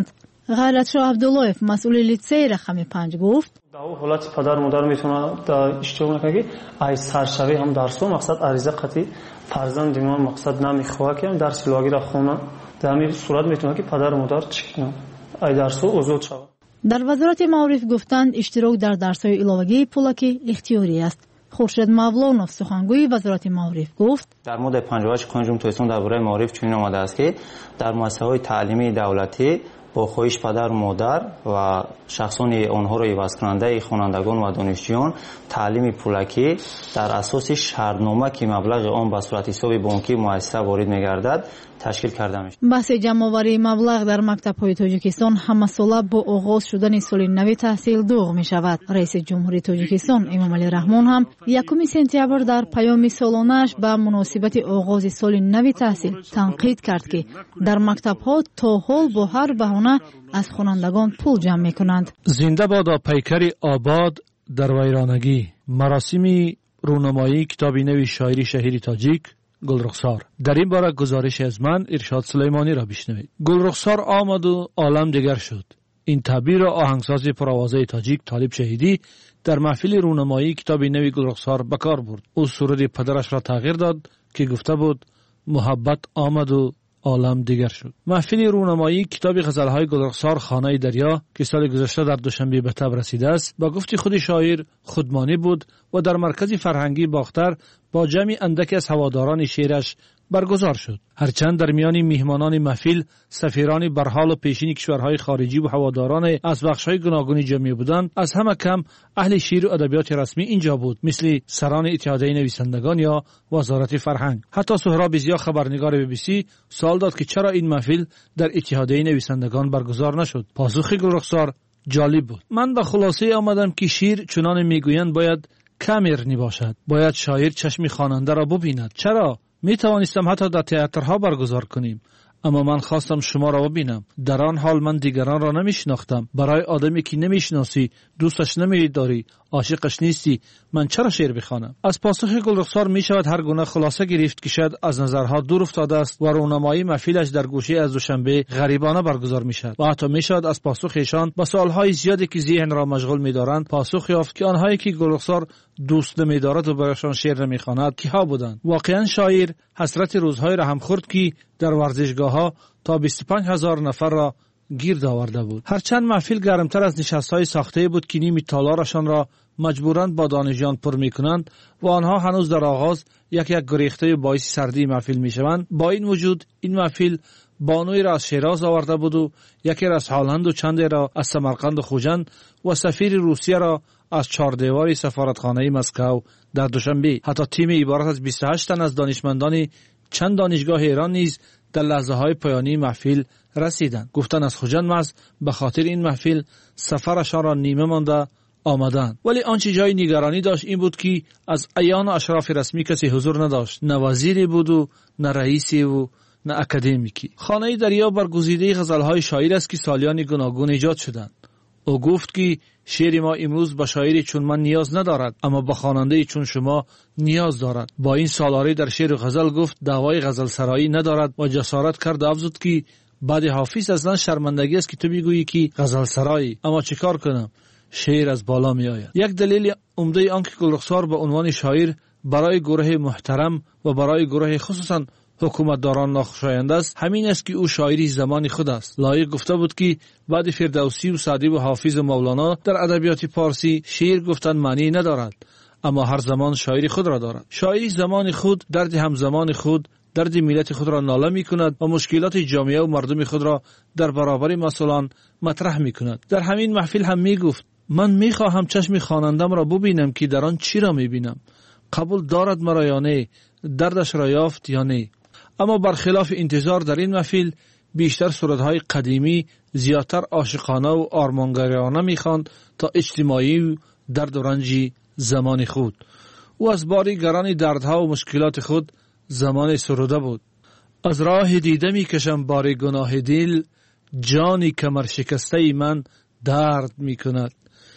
غیرتشاه عبداللهف مسئول لیسه رقم پنج گفت در حالت پدر مادر میتونه در اشتغال کنه که ای سرشوی هم درسو مقصد عریضه قطعی فرزند ما مقصد نمیخواه که درس لاگی را خونه در همین صورت میتونه که پدر مادر چکنه ای درسو اوزود شود. در وزارت معارف گفتند اشتراک در درس‌های علاوه‌ای پولکی اختیاری است. خورشید مولانوف سخنگوی وزارت معارف گفت در مورد پنجاه و هشت کنجوم درباره معارف چنین آمده است که در مؤسسه‌های تعلیمی دولتی با خواهش پدر و مادر و شخصان آنها را عوض کننده خوانندگان و دانشجویان تعلیم پولکی در اساس شرطنامه که مبلغ آن به صورت حساب بانکی مؤسسه وارد می‌گردد تشکیل کرده می‌شود. بحث جمع‌آوری مبلغ در مکتب‌های تاجیکستان همه‌ساله با آغاز شدن سال نو تحصیل دوغ می‌شود. رئیس جمهوری تاجیکستان امامعلی رحمان هم یکم سپتامبر در پیام سالانه‌اش به مناسبت آغاز سال نو تحصیل تنقید کرد که در مکتب‌ها تا حال با هر بهانه از خوانندگان پول جمع می‌کنند. زنده باد پیکر آباد در ویرانگی. مراسم رونمایی کتاب نو شاعری شهیر تاجیک گلرخسار. در این باره گزارش از من ارشاد سلیمانی را بشنوید. گلرخسار آمد و عالم دیگر شد. این تعبیر را آهنگساز پرآوازه تاجیک طالب شهیدی در محفل رونمایی کتاب نو گلرخسار به کار برد. او سرود پدرش را تغییر داد که گفته بود محبت آمد و عالم دیگر شد. محفل رونمایی کتاب غزل‌های گلرخسار خانه دریا که سال گذشته در دوشنبه به تب رسیده است با گفت خود شاعر خودمانی بود و در مرکز فرهنگی باختر با جمعی اندکی از هواداران شعرش برگزار شد. هرچند در میان میهمانان محفل سفیران برحال و پیشین کشورهای خارجی و هواداران از بخش‌های گوناگونی جمع بودند، از همه کم اهل شعر و ادبیات رسمی اینجا بود، مثل سران اتحادیه نویسندگان یا وزارت فرهنگ. حتی سهراب ضیا خبرنگار بی بی سی سوال داد که چرا این محفل در اتحادیه نویسندگان برگزار نشد. پاسخ گلرخسار جالب بود. من به خلاصه آمدم که شعر چنان میگویند باید کامرنی باشد، باید شاعر چشم خواننده را ببیند. چرا؟ می توانستم حتی در تئاترها برگزار کنیم، اما من خواستم شما را ببینم. در آن حال من دیگران را نمیشناختم. برای آدمی که نمیشناسی، دوستش نمیداری، عاشقش نیستی، من چرا شعر بخوانم؟ از پاسخ گلرخسار می شود هر گونه خلاصه گرفت که شاید از نظرها دور افتاده است و رونمایی محفلش در گوشه از دوشنبه غریبانه برگزار می شود. و حتی می شود از پاسخ ایشان با سوالهای زیادی که ذهن را مشغول می دارند پاسخ یافت که آنهایی که گلرخسار دوست نمی‌دارد و برایشان شعر نمی‌خواند کیها بودند. واقعا شاعر حسرت روزهای را هم خورد که در ورزشگاه‌ها تا بیست و پنج هزار نفر را گرد آورده بود. هرچند محفل گرمتر از نشست‌های ساخته بود که نیم تالارشان را مجبوراً با دانشجویان پر می‌کنند و آنها هنوز در آغاز یک یک گریخته باعث سردی محفل می‌شوند، با این وجود این محفل بانوی را از شیراز آورده بود و یکی را از هالند و چند را از سمرقند و خوجند و سفیر روسیه را از چهاردیواری سفارتخانه مسکو در دوشنبه. حتی تیم عبارت از بیست و هشت تن از دانشمندان چند دانشگاه ایران نیز در لحظه های پایانی محفل رسیدند. گفتن از خوجند محض به خاطر این محفل سفرشان را نیمه مانده آمدند. ولی آنچه جای نگرانی داشت این بود که از ایان و اشراف رسمی کسی حضور نداشت. نه وزیری بود و نه رئیسی و نه اکادمیکی. خانه دریا برگزیده غزل‌های شاعر است که سالیان گوناگون ایجاد شدند. او گفت که شعر ما امروز به شاعری چون من نیاز ندارد، اما به خواننده چون شما نیاز دارد. با این سالاری در شعر و غزل گفت دعوای غزل سرایی ندارد و جسارت کرد افزود که بعد حافظ اصلا شرمندگی است که تو بگویی که غزل سرایی، اما چیکار کنم، شعر از بالا می آید. یک دلیل عمده آن که گلرخسار به عنوان شاعر برای گروه محترم و برای گروه خصوصا حکومتداران ناخوشایند است همین است که او شاعری زمان خود است. لایق گفته بود که بعد فردوسی و سعدی و حافظ و مولانا در ادبیات پارسی شعر گفتن معنی ندارد، اما هر زمان شاعری خود را دارد. شاعری زمان خود درد همزمان خود، درد ملت خود را ناله می کند و مشکلات جامعه و مردم خود را در برابر مسئولان مطرح می کند. در همین محفل هم می گفت من می خواهم چشم خوانندم را ببینم که در آن چی را می بینم، قبول دارد مرا یا نه، دردش را یافت یا نه. اما برخلاف انتظار در این محفل بیشتر سرودهای قدیمی زیادتر عاشقانه و آرمانگرایانه می‌خواند تا اجتماعی و درد و رنج زمان خود. او از باری گران دردها و مشکلات خود زمان سروده بود. از راه دیده می‌کشم بار گناه دل، جانی کمر شکسته من درد می‌کند.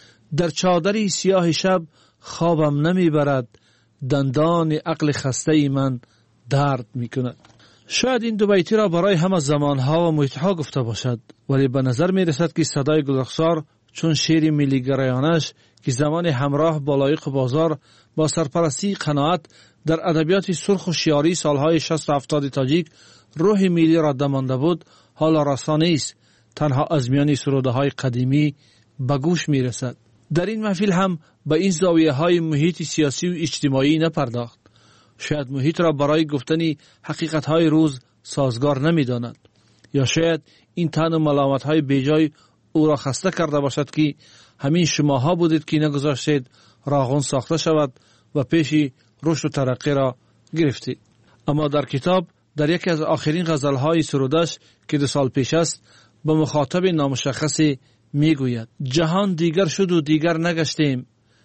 در چادری سیاه شب خوابم نمی‌برد، دندان عقل خسته من درد می‌کند. شاید این دو بیتی را برای همه زمانها و محیطها گفته باشد، ولی به نظر می رسد که صدای گلرخسار چون شعر ملی گرایانش که زمان همراه با لایق بازار با سرپرستی قناعت در ادبیات سرخ و شیاری سالهای شصت و هفتاد تاجیک روح ملی را دمانده بود، حالا راستا نیست، تنها از میان سروده های قدیمی به گوش می رسد. در این محفل هم به این زاویه های محیط سیاسی و اجتماعی نپرداخت. شاید محیط را برای گفتنی حقیقت های روز سازگار نمی داند، یا شاید این تن و ملامت های بیجای او را خسته کرده باشد که همین شماها بودید که نگذاشتید راغون ساخته شود و پیشی رشد و ترقی را گرفتید. اما در کتاب در یکی از آخرین غزلهای سرودش که دو سال پیش است به مخاطب نامشخصی می گوید: جهان دیگر شد و دیگر نگشتیم،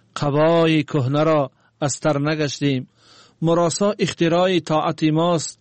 قبای کهنه را از تر نگشتیم، مراسا اختراع طاعت ماست،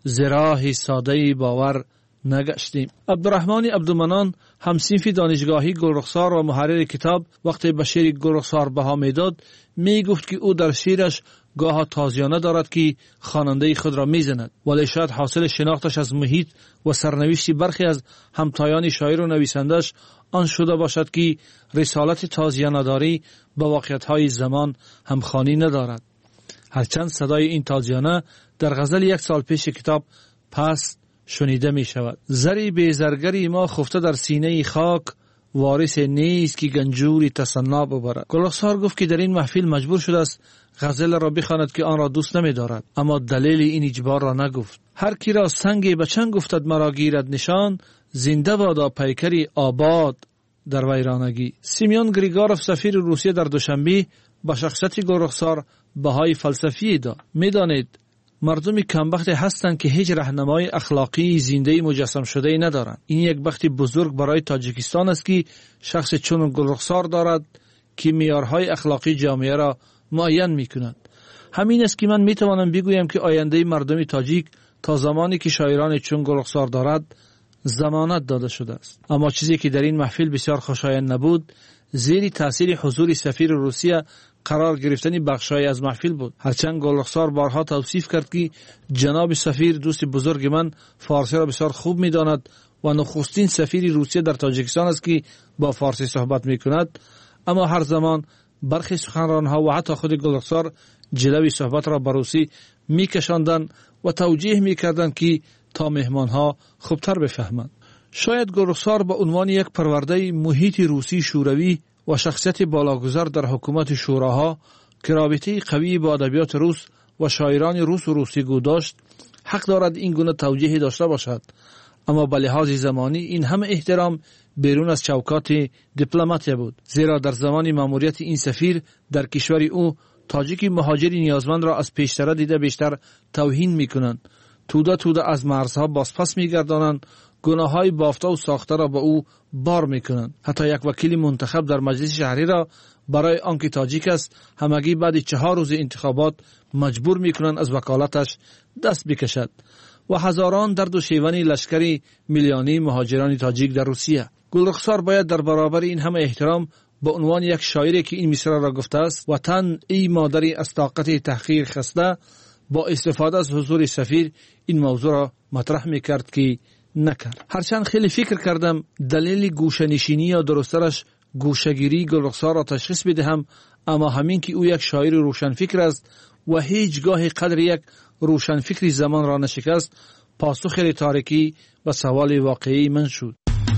زراح ساده باور نگشتیم. عبدالرحمن عبدالمنان همصنف دانشگاهی گلرخسار و محرر کتاب وقتی به شعر گلرخسار بها میداد می گفت که او در شعرش گاه تازیانه دارد که خواننده خود را میزند، ولی شاید حاصل شناختش از محیط و سرنوشت برخی از همتایان شاعر و نویسندش آن شده باشد که رسالت تازیانه داری به واقعیت‌های زمان همخوانی ندارد. هرچند صدای این تازیانه در غزل یک سال پیش کتاب پس شنیده می شود: زری بیزرگری ما خفته در سینه خاک، وارث نیست که گنجوری تصنا ببرد. گلرخسار گفت که در این محفل مجبور شده است غزل را بخواند که آن را دوست نمی دارد، اما دلیل این اجبار را نگفت. هر کی را سنگ به چنگ گفتد مرا گیرد نشان، زنده بادا پیکری آباد در ویرانگی. سیمیون گریگاروف سفیر روسیه در دوشنبه با شخصیت گلرخسار بهای فلسفی داد: میدانید مردم کمبخت هستند که هیچ راهنمای اخلاقی زنده مجسم شده ای ندارند. این یک بخت بزرگ برای تاجیکستان است که شخص چون گلرخسار دارد که معیارهای اخلاقی جامعه را معین می‌کند. همین است که من میتوانم بگویم که آینده مردم تاجیک تا زمانی که شاعران چون گلرخسار دارد ضمانت داده شده است. اما چیزی که در این محفل بسیار خوشایند نبود، زیر تاثیر حضور سفیر روسیه قرار گرفتن بخشای از محفل بود. هرچند گلرخسار بارها توصیف کرد که جناب سفیر دوست بزرگ من فارسی را بسیار خوب می‌داند و نخستین سفیر روسیه در تاجیکستان است که با فارسی صحبت می‌کند، اما هر زمان برخی سخنران‌ها و حتی خود گلرخسار جلوی صحبت را به روسی می‌کشاندند و توجیه می‌کردند که تا مهمان‌ها خوبتر بفهمند. شاید گلرخسار به عنوان یک پرورده محیط روسی شوروی و شخصیت بالاگذار در حکومت شوراها که رابطه قوی با ادبیات روس و شاعران روس و روسی گو داشت حق دارد این گونه توجیهی داشته باشد، اما به لحاظ زمانی این همه احترام بیرون از چوکات دیپلماتیا بود، زیرا در زمان ماموریت این سفیر در کشور او تاجیک مهاجری نیازمند را از پیشتر دیده بیشتر توهین میکنند، توده توده از مرزها بازپس میگردانند، گناههای بافته و ساخته را به او بار میکنند. حتی یک وکیل منتخب در مجلس شهری را برای آنکه تاجیک است همگی بعد چهار روز انتخابات مجبور میکنند از وکالتش دست بکشد و هزاران درد و شیون لشکری میلیونی مهاجران تاجیک در روسیه. گلرخسار باید در برابر این همه احترام به عنوان یک شاعری که این مصرع را گفته است: وطن ای مادری از طاقت تحقیر خسته، با استفاده از حضور سفیر این موضوع را مطرح میکرد که نکرد. هرچند خیلی فکر کردم دلیل گوشه‌نشینی یا درسترش گوشه‌گیری گلرخسار را تشخیص بدهم، اما همین که او یک شاعر روشنفکر است و هیچگاه قدر یک روشنفکری زمان را نشکست، پاسخ ریتوریکی و سوال واقعی من شد.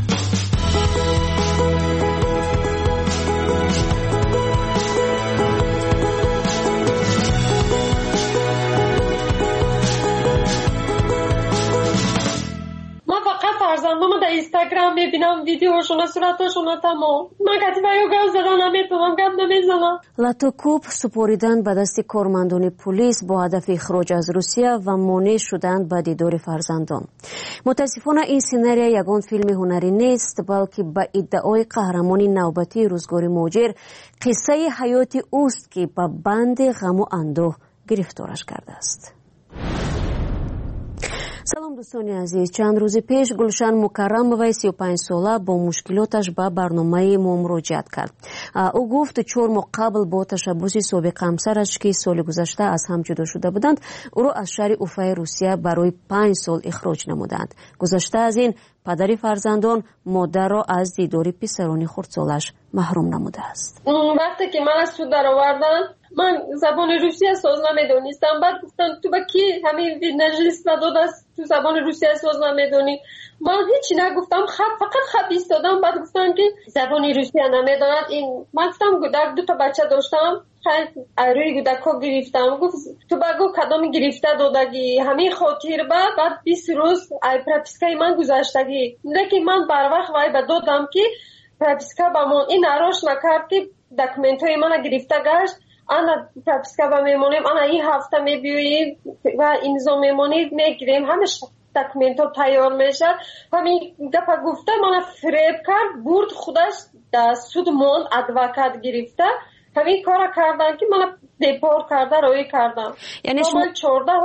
فرزندامو در اینستاگرام میبینم، ویدیوشون، صورتشون تمام. من کتی باید گاز زدن نمیتونم، گم نمیزنم. لاتوکوب سپوریدن به دست کارمندان پلیس با هدف اخراج از روسیه و مانع شدن به دیدار فرزندان. متاسفانه این سیناریا یگان فیلم هنری نیست، بلکه به ادعای قهرمان نوبتی روزگار مهاجر قصه حیات اوست که به بند غم و اندوه گرفتارش کرده است. салом дӯстони азиз, чанд рӯзи пеш гулшан мукаррамоваи سی و پنج сола бо мушкилоташ ба барномаи мо муроҷиат кард. ӯ гуфт чор моҳ қабл бо ташаббуси собиқ ҳамсараш ки соли гузашта аз ҳам ҷудо шуда буданд, ӯро аз шаҳри уфаи русия барои панҷ сол ихроҷ намуданд. гузашта аз ин падари фарзандон модарро аз дидори писарони хурдсолаш маҳрум намудааст. вақте ки ман аз суд даровардан, ман забони русия соз намедонистам. баъд гуфтам ту ба ки ҳамин виднажлист додааст, ту забони русия соз намедонӣ. ман ҳечи нагуфтам, хат фақат хат истодам. баъд гуфтам ки забони русия намедонад. ин ман гуфтам гӯдак дута бача доштам, айрӯи гӯдакҳо гирифтам. гуфт ту ба гӯ кадоми гирифта додагӣ? ҳамин хотир ба баъд бист рӯз ай пропискаи ман гузаштагӣ. лекин ман барвақт вай ба додам ки прописка ба мон. ин арош накард ки документҳои мана гирифта гашт. ана прописка ба мемонем, ана ин ҳафта мебиёем ва имзо мемонед, мегирем, ҳамаш документҳо тайёр мешад. ҳамин гапа гуфта мана фиреб кард, бурд худаш дар суд монд, адвокат гирифта. ҳамин кора кардам ки мана депорт карда роӣ кардам. яъне шумо чордаҳ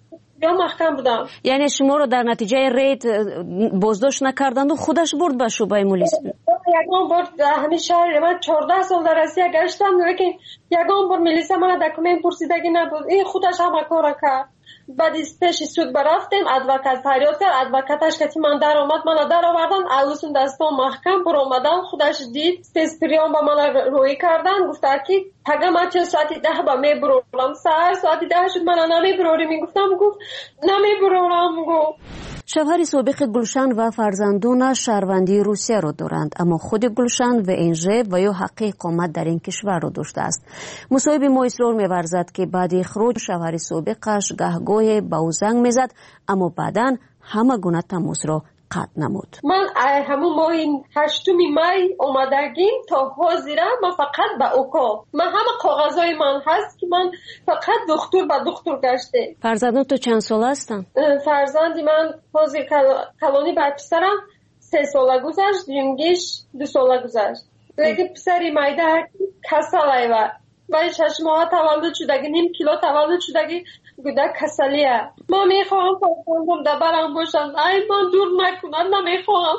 ё маҳкам будам. яъне шуморо дар натиҷаи рейд боздошт накарданду худаш бурд ба шӯъбаи мулис? ягон бор дар ҳамин шаҳри ман чордаҳ сол дар Россия гаштам, лекин ягон бор милиса мана документ пурсидагӣ набуд. ин худаш ҳама кора кард. баъди пеши суд барафтем, адвокат фарёд кард, адвокаташ кати ман даромад, мана даровардан, алусун дастон маҳкам буромадам. худаш дид, спецприён ба мана роӣ кардан, гуфта ки пага ман чо соати даҳ ба мебурорам. саҳар соати даҳ шуд, мана намебурорӣ? мегуфтам гуфт намебурорам. гуфт шавҳари собиқи гулшан ва фарзандонаш шаҳрвандии русияро доранд, аммо худи гулшан ВНЖ ва ё ҳаққи иқомат дар ин кишварро доштааст. мусоҳиби мо исрор меварзад ки баъди ихроҷ шавҳари собиқаш гаҳгоҳе ба ӯ занг мезад, аммо баъдан ҳама гуна тамосро қатъ намуд. ман ҳамун моҳи ҳаштуми май омадагим то ҳозира ман фақат ба око, ман ҳама коғазҳои ман ҳаст ки ман фақат духтур ба духтур гаштем. фарзандон то чанд сола ҳастанд? фарзанди ман ҳозир калони ба писарам се сола гузашт, ҷунгиш ду сола гузашт. лекин писари майда касалайва вай шаш моҳа таваллуд шудагӣ, ним кило таваллуд шудагӣ гӯдак касалия. ман мехоҳам фарзандам дар барам бошанд. ай ман дур накунад, намехоҳам.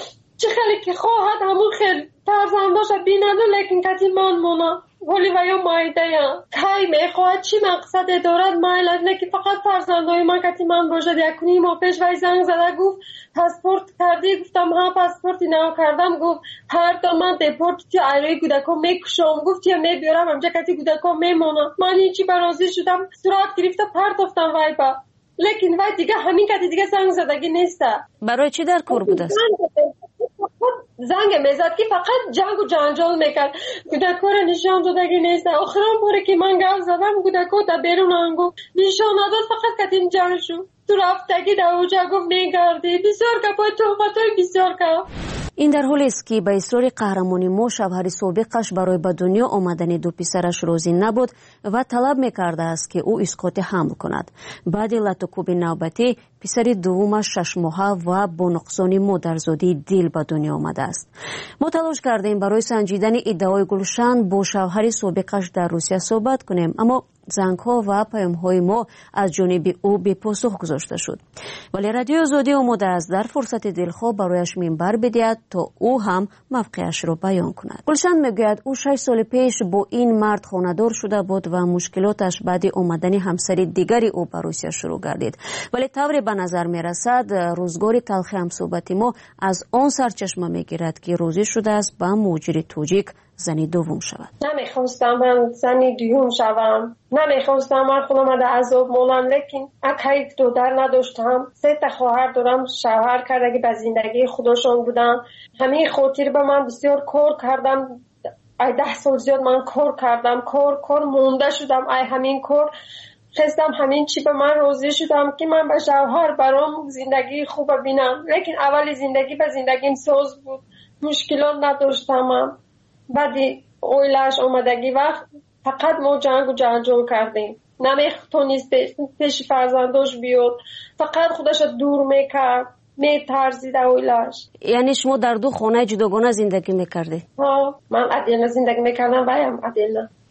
чӣ хеле ки хоҳад ҳамун хел фарзандоша бинаду, лекин кати ман монам. ҳоли ва ё майдая кай мехоҳад, чӣ мақсаде дорад майла, лекин фақат фарзандои ман кати ман бошад. якуни моҳ пеш вай занг зада гуфт паспорт кардӣ? гуфтам ҳа паспорти нав кардам. гуфт ҳарто ман депорти ту айрои гӯдакҳо мекушам. гуфт ё мебиёрам ҳамҷа кати гӯдакҳо мемонам. ман ҳичи ба розӣ шудам, сурат гирифта партофтам вай ба. лекин вай дига ҳамин кати дига занг задагӣ неста. барои чӣ дар кор будааст? занге мезад ки фақат ҷангу ҷанҷол мекард. гӯдакҳоро нишон додагӣ неста. охирон боре ки ман гап задам, гӯдакҳо да берунан гуфт нишон надод, фақат катим ҷанг шуд. ту рафтагӣ да уҷа гуфт мегардӣ. бисёр гапҳои тӯҳматҳои бисёр кап. ин дар ҳоле аст ки ба исрори қаҳрамони мо шавҳари собиқаш барои ба дунё омадани ду писараш розӣ набуд ва талаб мекардааст ки ӯ исқоти ҳамл кунад. баъди латукуби навбатӣ писари дуввумаш шашмоҳа ва бо нуқсони модарзодии дил ба дунё омадааст. мо талош кардем барои санҷидани иддаои гулшан бо шавҳари собиқаш дар русия суҳбат кунем, аммо зангҳо ва паёмҳои мо аз ҷониби ӯ бепосух гузошта шуд. вале радиои озодӣ омода аст дар фурсати дилхоҳ барояш минбар бидиҳад, то ӯ ҳам мавқеашро баён кунад. гулшан мегӯяд ӯ шаш соли пеш бо ин мард хонадор шуда буд ва мушкилоташ баъди омадани ҳамсари дигари ӯ ба русия шурӯъ гардид. вале тавре ба назар мерасад, рӯзгори талхи ҳамсӯҳбати мо аз он сарчашма мегирад ки розӣ шудааст ба муҳоҷири тоҷик зани дуввум шавад. намехостам ман зани дуюм шавам. намехостам ман хунамада азоб монам, лекин акай додар надоштам. се та хоҳар дорам, шавҳар кардаги ба зиндагии худошон будам. ҳамин хотир ба ман бисёр кор кардам. ай даҳ сол зиёд ман кор кардам, кор кор монда шудам. ай ҳамин кор хестам, ҳамин чӣ ба ман розӣ шудам ки ман ба шавҳар баром зиндагии хуба бинам. лекин аввали зиндагӣ ба зиндагим соз буд, мушкилот надоштам. баъди оилааш омадаги вақт фақат мо ҷангу ҷанҷол кардем. намехтонист пеши фарзандош биёд, фақат худашро дур мекард, метарзид оилааш. яъне шумо дар ду хонаи ҷудогона зиндагӣ мекардед? ҳо, ман аделна зиндагӣ мекардам, ваям аделна.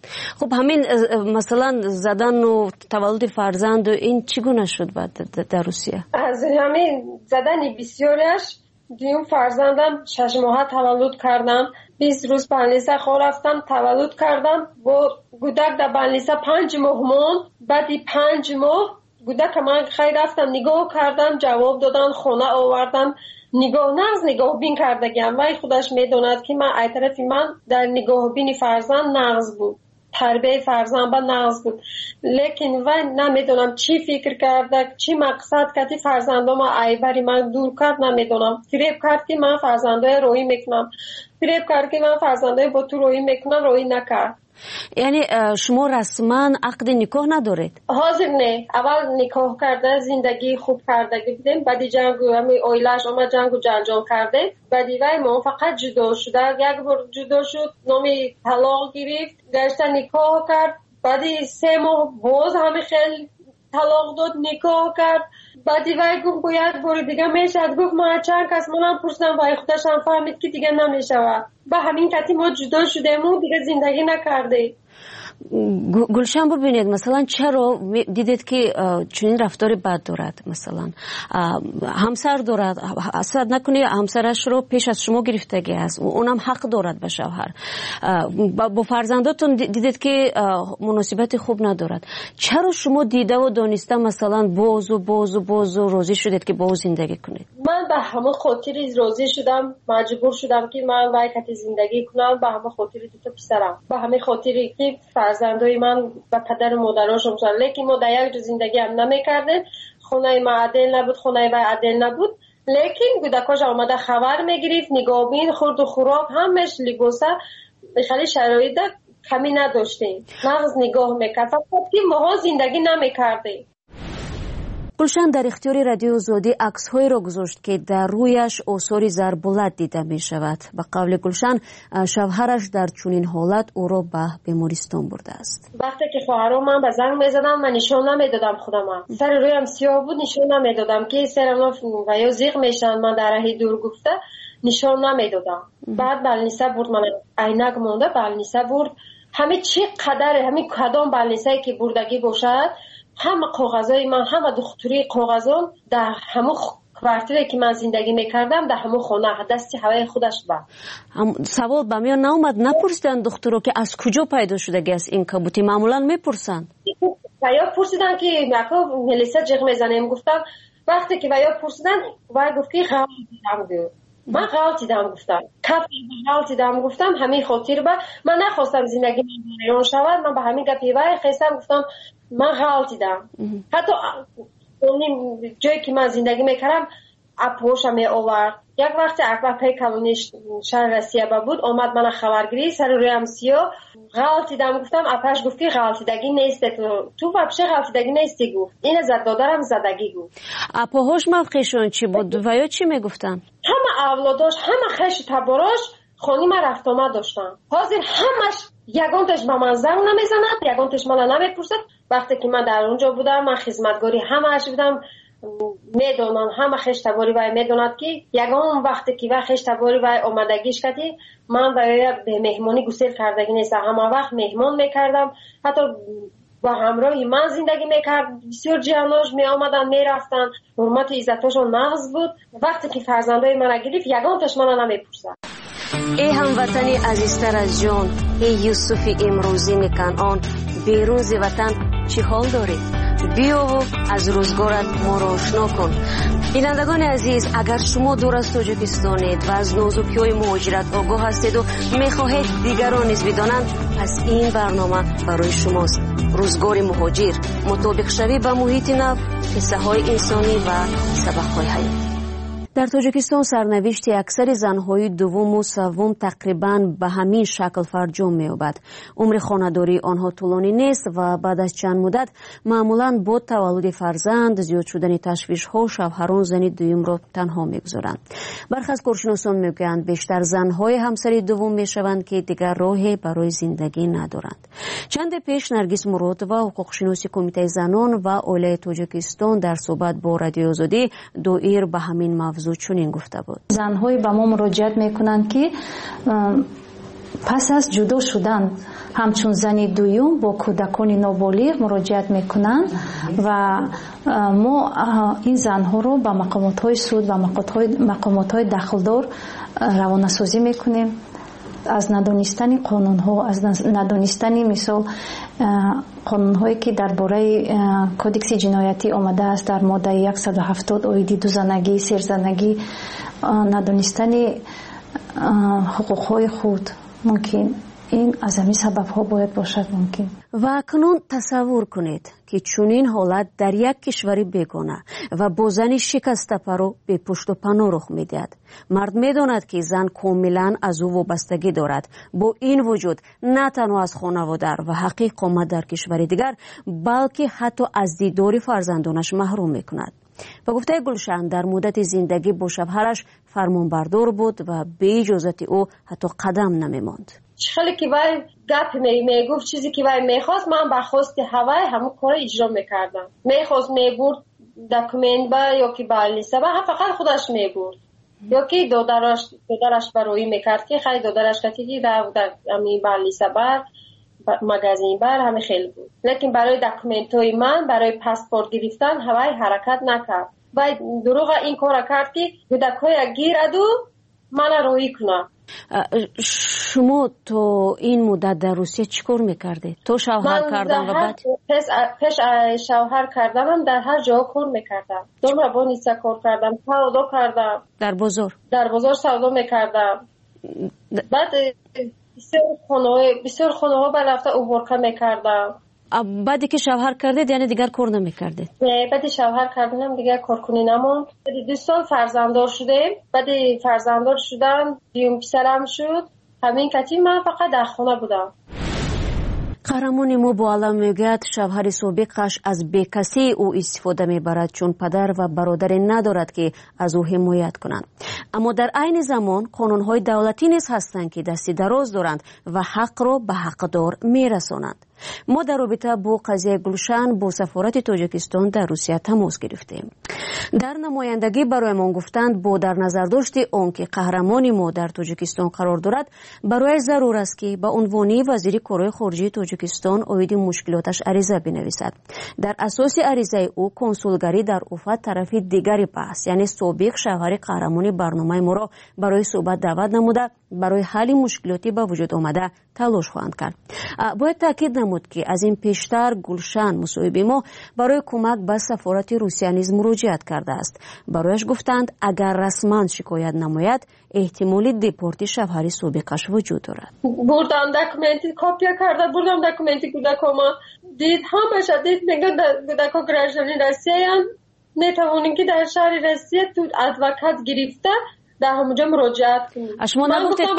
خب همین مثلا زدن و تولد فرزند و این چگونه شد بعد در روسیه؟ از همین زدن بسیارش دویم فرزندم شش ماه تولد کردم. بیست روز بانلیسه خور رفتم تولد کردم و گودک در بانلیسه پنج ماه موند. بعدی پنج ماه گودک من خیلی رفتم نگاه کردم، جواب دادن، خونه آوردم، نگاه نغز نگاه بین کردگیم. وای خودش میدوند که من ای طرف من در نگاه بین فرزند نغز بود، تربیه فرزند با نغز بود. لیکن وای نمیدونم چی فکر کرده، چی مقصد کردی فرزندم ای بری من دور کرد. نمیدونم فریب کرد که من فرزندای روی میکنم، فریب کرد که من فرزندای با تو روی میکنم، روی نکرد. یعنی شما رسما عقد نکاح ندارید؟ حاضر نه. اول نکاح کرده، زندگی خوب کرده بودیم، بعدی جنگ همی اویلش اومد جنگ و جنجال کرده. بعدی وای ما فقط جدا شده، یک بار جدا شد، نامی طلاق گرفت، گشته نکاح کرد. بعدی سه ماه باز همی خیلی طلاق داد، نکاح کرد. بعدی وای گفت باید بار دیگه میشد. گفت ما چند کس منم پرسیدم، وای خودش هم فهمید که دیگه نمیشود. با همین کتی ما جدا شدیم و دیگه زندگی نکرده. گلشن ببینید مثلا چرا دیدید که چنین رفتار بد دارد؟ مثلا همسر دارد، اصلا نکنی همسرش رو پیش از شما گرفتگی است، اونم حق دارد به شوهر. با فرزنداتون دیدید که مناسبت خوب ندارد. چرا شما دیده و دانسته مثلا باز و باز و باز و راضی شدید که باز زندگی کنید؟ من به همه خاطری راضی شدم، مجبور شدم که من باید زندگی کنم. به همه خاطری دو تا پسرم، به همه خاطری که فرزندای من و پدر و مادراشون شدن. لیکن ما در یک جا زندگی هم نمیکردیم. خونه ما عدل نبود، خونه با عدل نبود. لیکن گودکاش آمده خبر میگرفت، نگاه بین، خورد و خوراک همش لباسه خیلی شرایط کمی نداشتیم. مغز نگاه میکرد، فقط که ما زندگی نمیکردیم. گلشن در اختیار رادیو آزادی عکس‌هایی را گذاشت که در رویش آثار ضرب‌العت دیده می شود. به قول گلشن شوهرش در چنین حالت او را به بیمارستان برده است. وقتی که خواهرام من به زنگ می‌زدن من نشان نمیدادم خودم. سر رویم سیاه بود، نشان نمیدادم که سرم و یا زیغ میشن. من در راه دور گفته نشان نمیدادم. بعد بلنیسه برد، من عینک مونده، بلنیسه برد. همه چی قدر همین کدام بلنیسه که بردگی باشد، همه کاغذای من، همه دختری کاغذان در همه کوارتری که من زندگی میکردم در همه خانه دستی هوای خودش با. سوال به میان ناومد نپرسیدن دخترو که از کجا پیدا شده است این کبوتی؟ معمولا میپرسن. ویا پرسیدن که یکا ملیسا جیغ میزنیم. گفتم وقتی که ویا پرسیدن وای گفت که غلط دیدم. من غلط دیدم گفتم. کف غلط دیدم گفتم همین خاطر با من نخواستم زندگی من ایران شود. من به همین گپی وای خواستم گفتم من غلط دیدم. حتی اون جایی که من زندگی میکردم اپوشم می آورد. یک وقت اکبر پی کلونی شهر رسیه بود آمد من خبرگیری سر رویم سیاه غلط دیدم. گفتم اپش گفت که غلطیدگی نیست، تو تو وابشه غلطیدگی نیستی. گفت این زد دادرم زدگی گفت. اپاهاش موقعشون چی بود و یا چی میگفتن؟ همه اولاداش همه خش تباراش خانی من رفت آمد داشتن. حاضر همش یگانتش به من زنگ نمیزند، یگانتش من نمیپرسد. وقتی که من در اونجا بودم من خدمتگاری همه‌اش بودم، میدونن همه خشتباری وای میدوند که یگان وقتی که وای خشتباری وای آمدگیش کردی من برای به مهمانی گسیل کردگی نیست. همه وقت مهمان میکردم، حتی با همراهی من زندگی میکرد. بسیار جیاناش می آمدن می رفتن، حرمت عزتاشون نقض بود. وقتی که فرزندای من گرفت یگانتش من نمیپرسد. ای هموطنی عزیزتر از جان، ای یوسف امروزی کنعان، بیرون ز وطن چی حال داری؟ بیا و از روزگارت ما را آشنا کن. بینندگان عزیز، اگر شما دور از تاجیکستانید و از نازکی‌های مهاجرت آگاه هستید و میخواهید دیگران نیز بدانند، پس این برنامه برای شماست. روزگار مهاجر، مطابق شوی به محیط نو، قصه‌های انسانی و سبق‌های حیات. در تاجیکستان سرنوشت اکثر زنهای دوم و سوم تقریباً به همین شکل فرجام می‌یابد. عمر خانه‌داری آنها طولانی نیست و بعد از چند مدت معمولاً با تولد فرزند زیاد شدن تشویش‌ها شوهران زن دوم را تنها می‌گذارند. برخی از کارشناسان می‌گویند بیشتر زنهای همسر دوم می‌شوند که دیگر راهی برای زندگی ندارند. چند پیش نرگس مرادова حقوق‌شناس کمیته زنان و عائله تاجیکستان در صحبت با رادیو آزادی دایر به همین موضوع چنین گفته بود. زن‌های به ما مراجعت میکنند که پس از جدا شدن همچون زنی دوم با کودکان نابالغ مراجعت میکنن و ما این زنها رو به مقامات های سود و مقامات های دخلدار روانه سازی میکنیم. از ندانستن قانون ها، از ندانستن مثال قانون هایی که درباره کودکس جنایتی آمده است در ماده صد و هفتاد آیه دو زنگی، سر زنگی، ندانستن حقوق های خود ممکن این از همین سبب ها باید باشد ممکن. و اکنون تصور کنید که چنین حالت در یک کشوری بیگانه و با زنی شکسته پرو به پشت و پناه رخ میدهد. مرد میداند که زن کاملا از او وابستگی دارد، با این وجود نه تنها از خانواده و حق اقامت در کشور دیگر بلکه حتی از دیدار فرزندانش محروم میکند. و گفته گلشن در مدت زندگی با شوهرش فرمانبردار بود و به اجازت او حتی قدم نمیماند. خیلی که وای گپ میگفت چیزی که وای میخواست من با خواست هوای همون کار اجرا میکردم. میخواست میبرد دکومنت با یا که با لیسه با فقط خودش میبرد یا که دادرش دادرش برای میکرد که خیلی دادرش کتی که در همین با لیسه بر مگزین بر همه خیلی بود، لیکن برای دکومنت های من برای پاسپورت گرفتن هوای حرکت نکرد. وای دروغ این کار کرد که کودکای گیرد و من روی کنه. شما تو این مدت در روسیه چیکار میکردی؟ تو شوهر کردن و بعد پیش شوهر کردم در هر جا کار میکردم. دوم با نیسا کار کردم، سودا کردم در بازار در بازار سودا میکردم. بعد بسیار خانه بسیار خانه ها برفته اوورکا میکردم. بعدی که شوهر کردید یعنی دیگر کار نمیکردید؟ نه، بعد شوهر کردنم دیگر کار کنی نموند. بعد دو سال فرزنددار شدیم. بعد فرزنددار شدن دیوم پسرم شد. همین کتی من فقط در خانه بودم. قهرمان ما با علم میگوید شوهر سابقش از بیکسی او استفاده میبرد چون پدر و برادر ندارد که از او حمایت کنند. اما در عین زمان قانونهای دولتی نیز هستند که دستی دراز دارند و حق را به حقدار میرسانند. ما در رابطه با قضیه گلشن با سفارت تاجیکستان در روسیه تماس گرفتیم. در نمایندگی برایمان گفتند با در نظر داشت آنکه قهرمان ما در تاجیکستان قرار دارد برای ضرور است که به عنوان وزیر کارهای خارجه تاجیکستان اوید مشکلاتش عریضه بنویسد. در اساس عریضه او کنسولگری در اوفا طرف دیگری بحث یعنی سابق شوهر قهرمان برنامه ما را برای صحبت دعوت نموده برای حل مشکلاتی به وجود آمده تلاش خواهند کرد. باید تاکید نمود که از این پیشتر گلشن مصاحب ما برای کمک به سفارت روسیه نیز مراجعت کرده است. برایش گفتند اگر رسما شکایت نماید احتمال دپورت شوهر سابقش وجود دارد. بردم دکومنتی کاپیا کرده بردم دکومنتی کودکما دید همش دید میگه کودکا گرجانی روسیه نتوانین که در شهر روسیه تو ادوکات گرفته در همونجا مراجعت کنید. شما نگفتید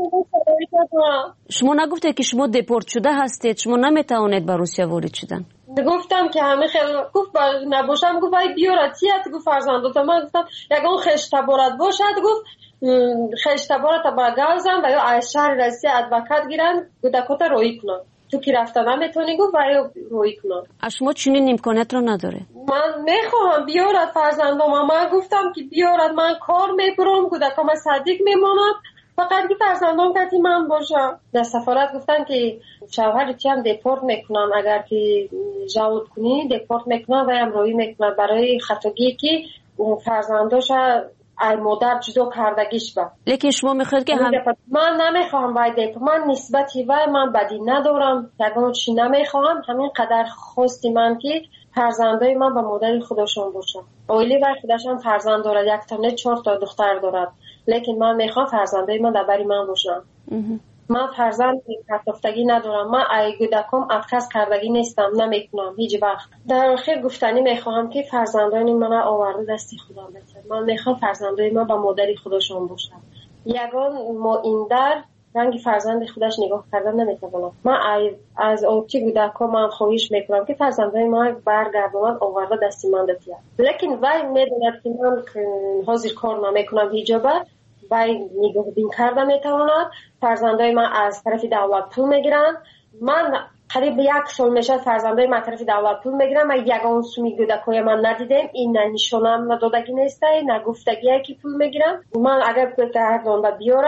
شما نگفتید که شما دپورت شده هستید، شما نمیتوانید به روسیه وارد شدن. گفتم که همه خیلی گفت نباشم گفت وای بیارتیت گفت فرزندات من گفتم یگان خشت تبارت باشد گفت خشت تبارت با گازم و یا از شهر روسیه ادوکات گیرن کودکات روی کنن تو که رفتن نمیتونی گفت وای روی کنن. شما چنین امکانیت رو نداره؟ من میخواهم بیارد فرزندام من گفتم که بیارد من کار میبرم کودکام صدیق میماند فقط که فرزندام کتی من باشم. در سفارت گفتن که شوهر چی هم دپورت میکنن اگر که جاود کنی دپورت میکنن و هم روی میکنن برای خطاگی که فرزنداش ای مادر جدا کردگیش با. لیکن شما میخواید که هم من نمیخوام وای دپورت من نسبتی وای من بدی ندارم یگان چی نمیخوام همین قدر خواستی من که فرزندای من با مادر خودشون باشن. اولی وای خودشون فرزند دارد یک تا نه چهار تا دختر دارد لیکن من میخوام فرزندای من دبری من باشن. من فرزند کتفتگی ندارم من ای گودکم افکاس کردگی نیستم نمیکنم هیچ وقت. در آخر گفتنی میخوام که فرزندان من آورده دستی خدا بده. من میخوام فرزندای من با مادر خودشون باشن. یگان ما این در رنگ فرزند خودش نگاه کردن نمیتونم. من از اونچه گودکم من خواهش میکنم که فرزندای من برگردونن آورده دستی من دتیا. لیکن وای میدوند که من حاضر کار نمیکنم هیچ جا وای نگاه بین کرده میتواند. فرزندای من از طرف دولت پول میگیرن. من قریب یک سال میشه فرزندای من طرف دولت پول میگیرن. من یگان سومی گودکای من ندیدم این نه نشونم ندادگی نیسته نه گفتگیه که پول میگیرن. من اگر گردان بیارد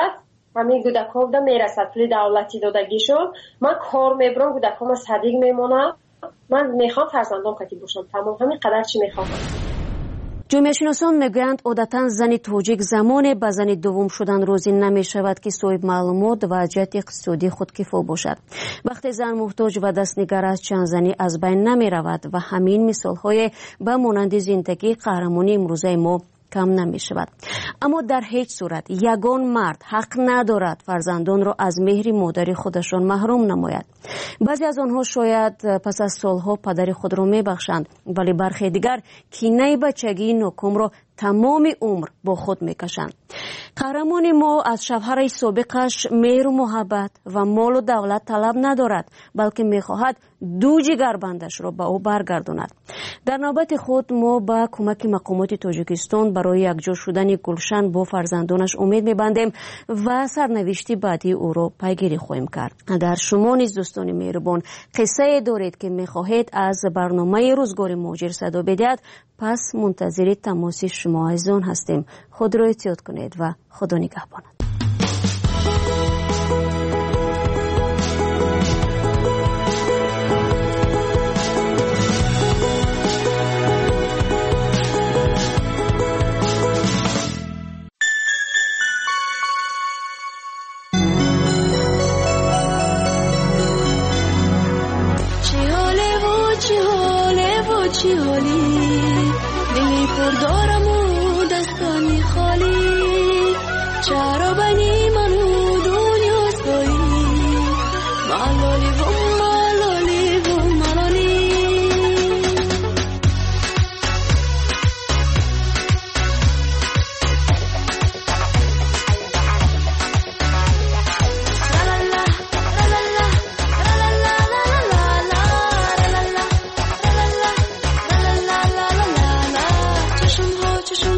همین کودک‌ها بوده میرسد پول دولتی دادگیشون. من کار میبرم، کودک‌ها صدیق میمونم. من میخوام فرزندام کتی باشم، تمام همین قدر چی میخوام. جامعه شناسان میگویند عادتا زن توجیک زمان به زن دوم شدن روزی نمی شود که صاحب معلومات و جهت اقتصادی خود کفا باشد. وقتی زن محتاج و دستنگر است چند زنی از بین نمی رود و همین مثال های به مانند زندگی قهرمانی امروزه ما کم نمی شود. اما در هیچ صورت یگان مرد حق ندارد فرزندان را از مهر مادر خودشان محروم نماید. بعضی از آنها شاید پس از سالها پدر خود را می بخشند، ولی برخی دیگر کینه بچگی ناکام را تمام عمر با خود میکشند. قهرمان ما از شوهر سابقش مهر و محبت و مال و دولت طلب ندارد، بلکه میخواهد دو جگربندش را به او برگرداند. در نوبت خود ما با کمک مقامات تاجیکستان برای یکجا شدن گلشن با فرزندانش امید میبندیم و سرنوشت بعدی او را پیگیری خواهیم کرد. اگر شما نیز دوستان مهربان قصه دارید که میخواهید از برنامه روزگار مهاجر صدا بدهید، پس منتظر تماس شما عزیزان هستیم. خود را احتیاط کنید و خدا نگهباند. چی حالی دلی پر دارم و دستانی خالی، چرا بنی منو دنیا سایی ملالی و ملالی و ملالی. چشم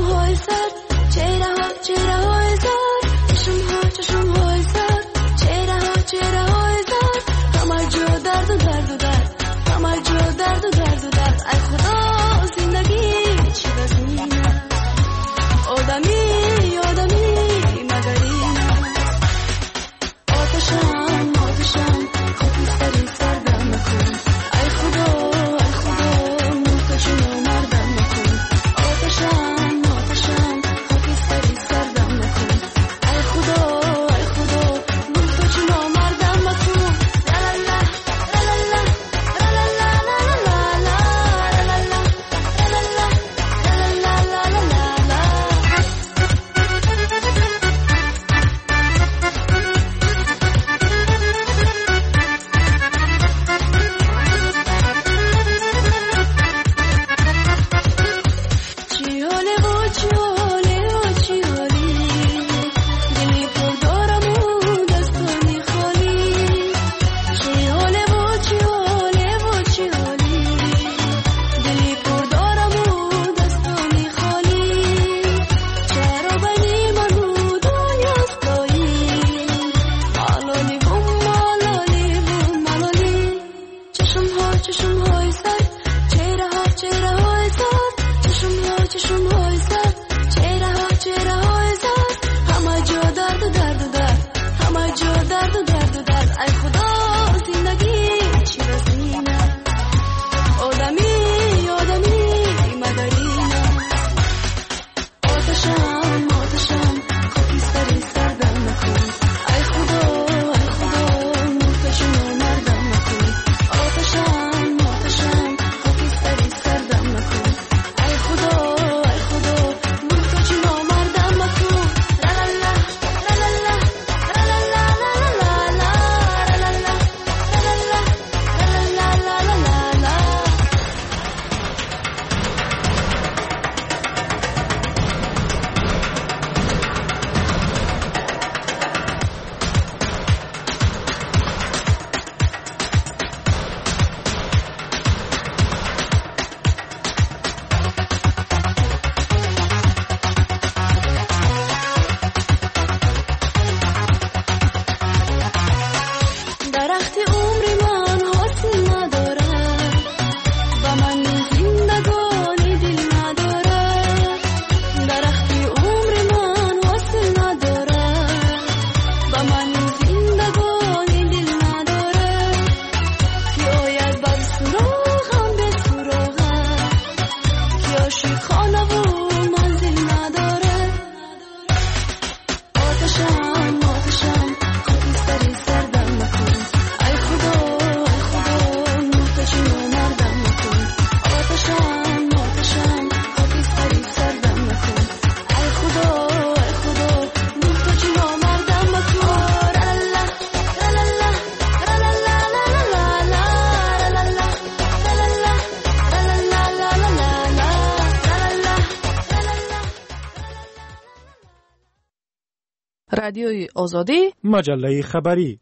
رادیوی آزادی مجله خبری.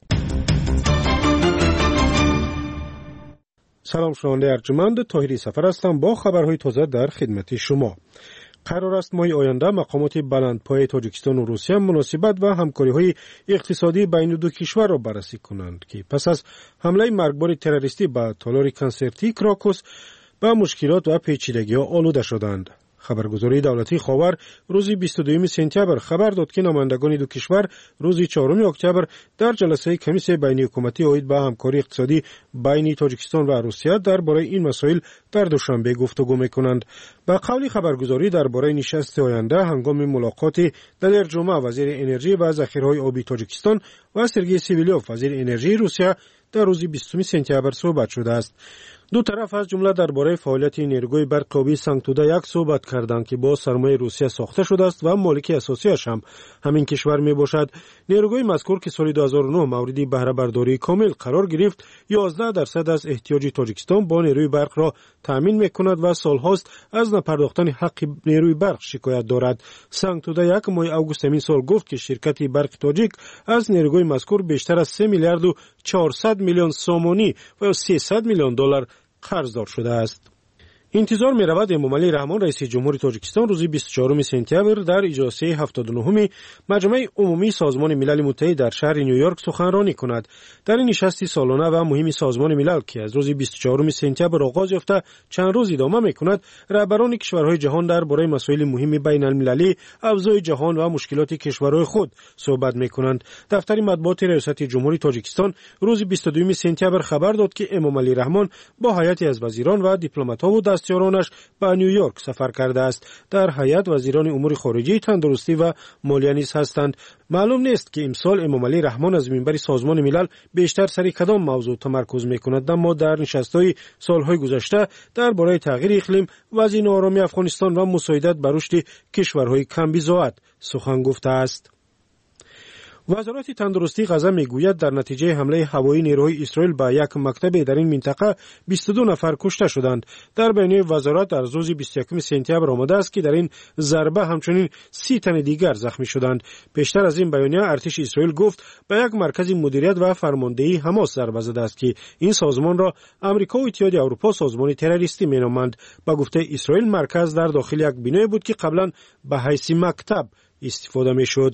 سلام شنونده ارجمند، طاهری سفر هستم با خبرهای تازه در خدمت شما. قرار است ماه آینده مقامات بلندپایه تاجیکستان و روسیه مناسبت و همکاری‌های اقتصادی بین دو کشور را بررسی کنند که پس از حمله مرگبار تروریستی به تالار کنسرتی کراکوس به مشکلات و پیچیدگی‌ها آلوده شدند. خبرگزاری دولتی خاور روز بیست و دوم سپتامبر خبر داد که نمایندگان دو کشور روز چهارم اکتبر در جلسه کمیسیون بین حکومتی عاید به همکاری اقتصادی بین تاجیکستان و روسیه درباره این مسائل در دوشنبه گفتگو می‌کنند. با قول خبرگزاری درباره نشست آینده هنگام ملاقات در جمعه وزیر انرژی و ذخیره‌های آبی تاجیکستان و سرگئی سیویلیوف وزیر انرژی روسیه در روز بیستم سپتامبر صحبت شده است. دو طرف از جمله درباره فعالیت نیروی برق آبی سنگتوده یک صحبت کردند که با سرمایه روسیه ساخته شده است و مالک اساسیش هم همین کشور می باشد. نیروی مذکور که سال دو هزار و نه مورد بهره برداری کامل قرار گرفت، یازده درصد از احتیاج تاجیکستان با نیروی برق را تامین میکند و سالهاست از نپرداختن حق نیروی برق شکایت دارد. سنگتوده یک ماه اوگوست همین سال گفت که شرکت برق تاجیک از نیروی مذکور بیشتر از سه میلیارد و چهارصد میلیون سومانی و سیصد میلیون دلار قرضدار شده است. انتظار می رود امامعلی رحمان رئیس جمهوری تاجیکستان روز بیست و چهارم سپتامبر در اجلاس هفتاد و نهم مجمع عمومی سازمان ملل متحد در شهر نیویورک سخنرانی کند. در این نشست سالانه و مهم سازمان ملل که از روز بیست و چهارم سپتامبر آغاز یافته چند روز ادامه می کند، رهبران کشورهای جهان درباره مسائل مهم بین المللی، اوضاع جهان و مشکلات کشورهای خود صحبت می کنند. دفتر مطبوعات ریاست جمهوری تاجیکستان روز بیست و دوم سپتامبر خبر داد که امامعلی رحمان با هیئتی از وزیران و دیپلمات‌ها و دستیارانش به نیویورک سفر کرده است. در هیئت وزیران امور خارجه، تندرستی و مالیه نیز هستند. معلوم نیست که امسال امامعلی رحمان از منبر سازمان ملل بیشتر سر کدام موضوع تمرکز میکند، اما در نشست‌های سالهای گذشته درباره تغییر اقلیم، وضع ناآرامی افغانستان و مساعدت به رشد کشورهای کم بضاعت سخن گفته است. وزارت تندرستی غزه میگوید در نتیجه حمله هوایی نیروهای اسرائیل به یک مکتب در این منطقه بیست و دو نفر کشته شدند. در بیانیه وزارت در روز بیست و یکم سپتامبر آمده است که در این ضربه همچنین سی تن دیگر زخمی شدند. پیشتر از این بیانیه ارتش اسرائیل گفت به یک مرکز مدیریت و فرماندهی حماس ضربه زده است که این سازمان را آمریکا و اتحادیه اروپا سازمان تروریستی مینامند. با گفته اسرائیل مرکز در داخل یک بنای بود که قبلا به حیث مکتب استفاده میشد.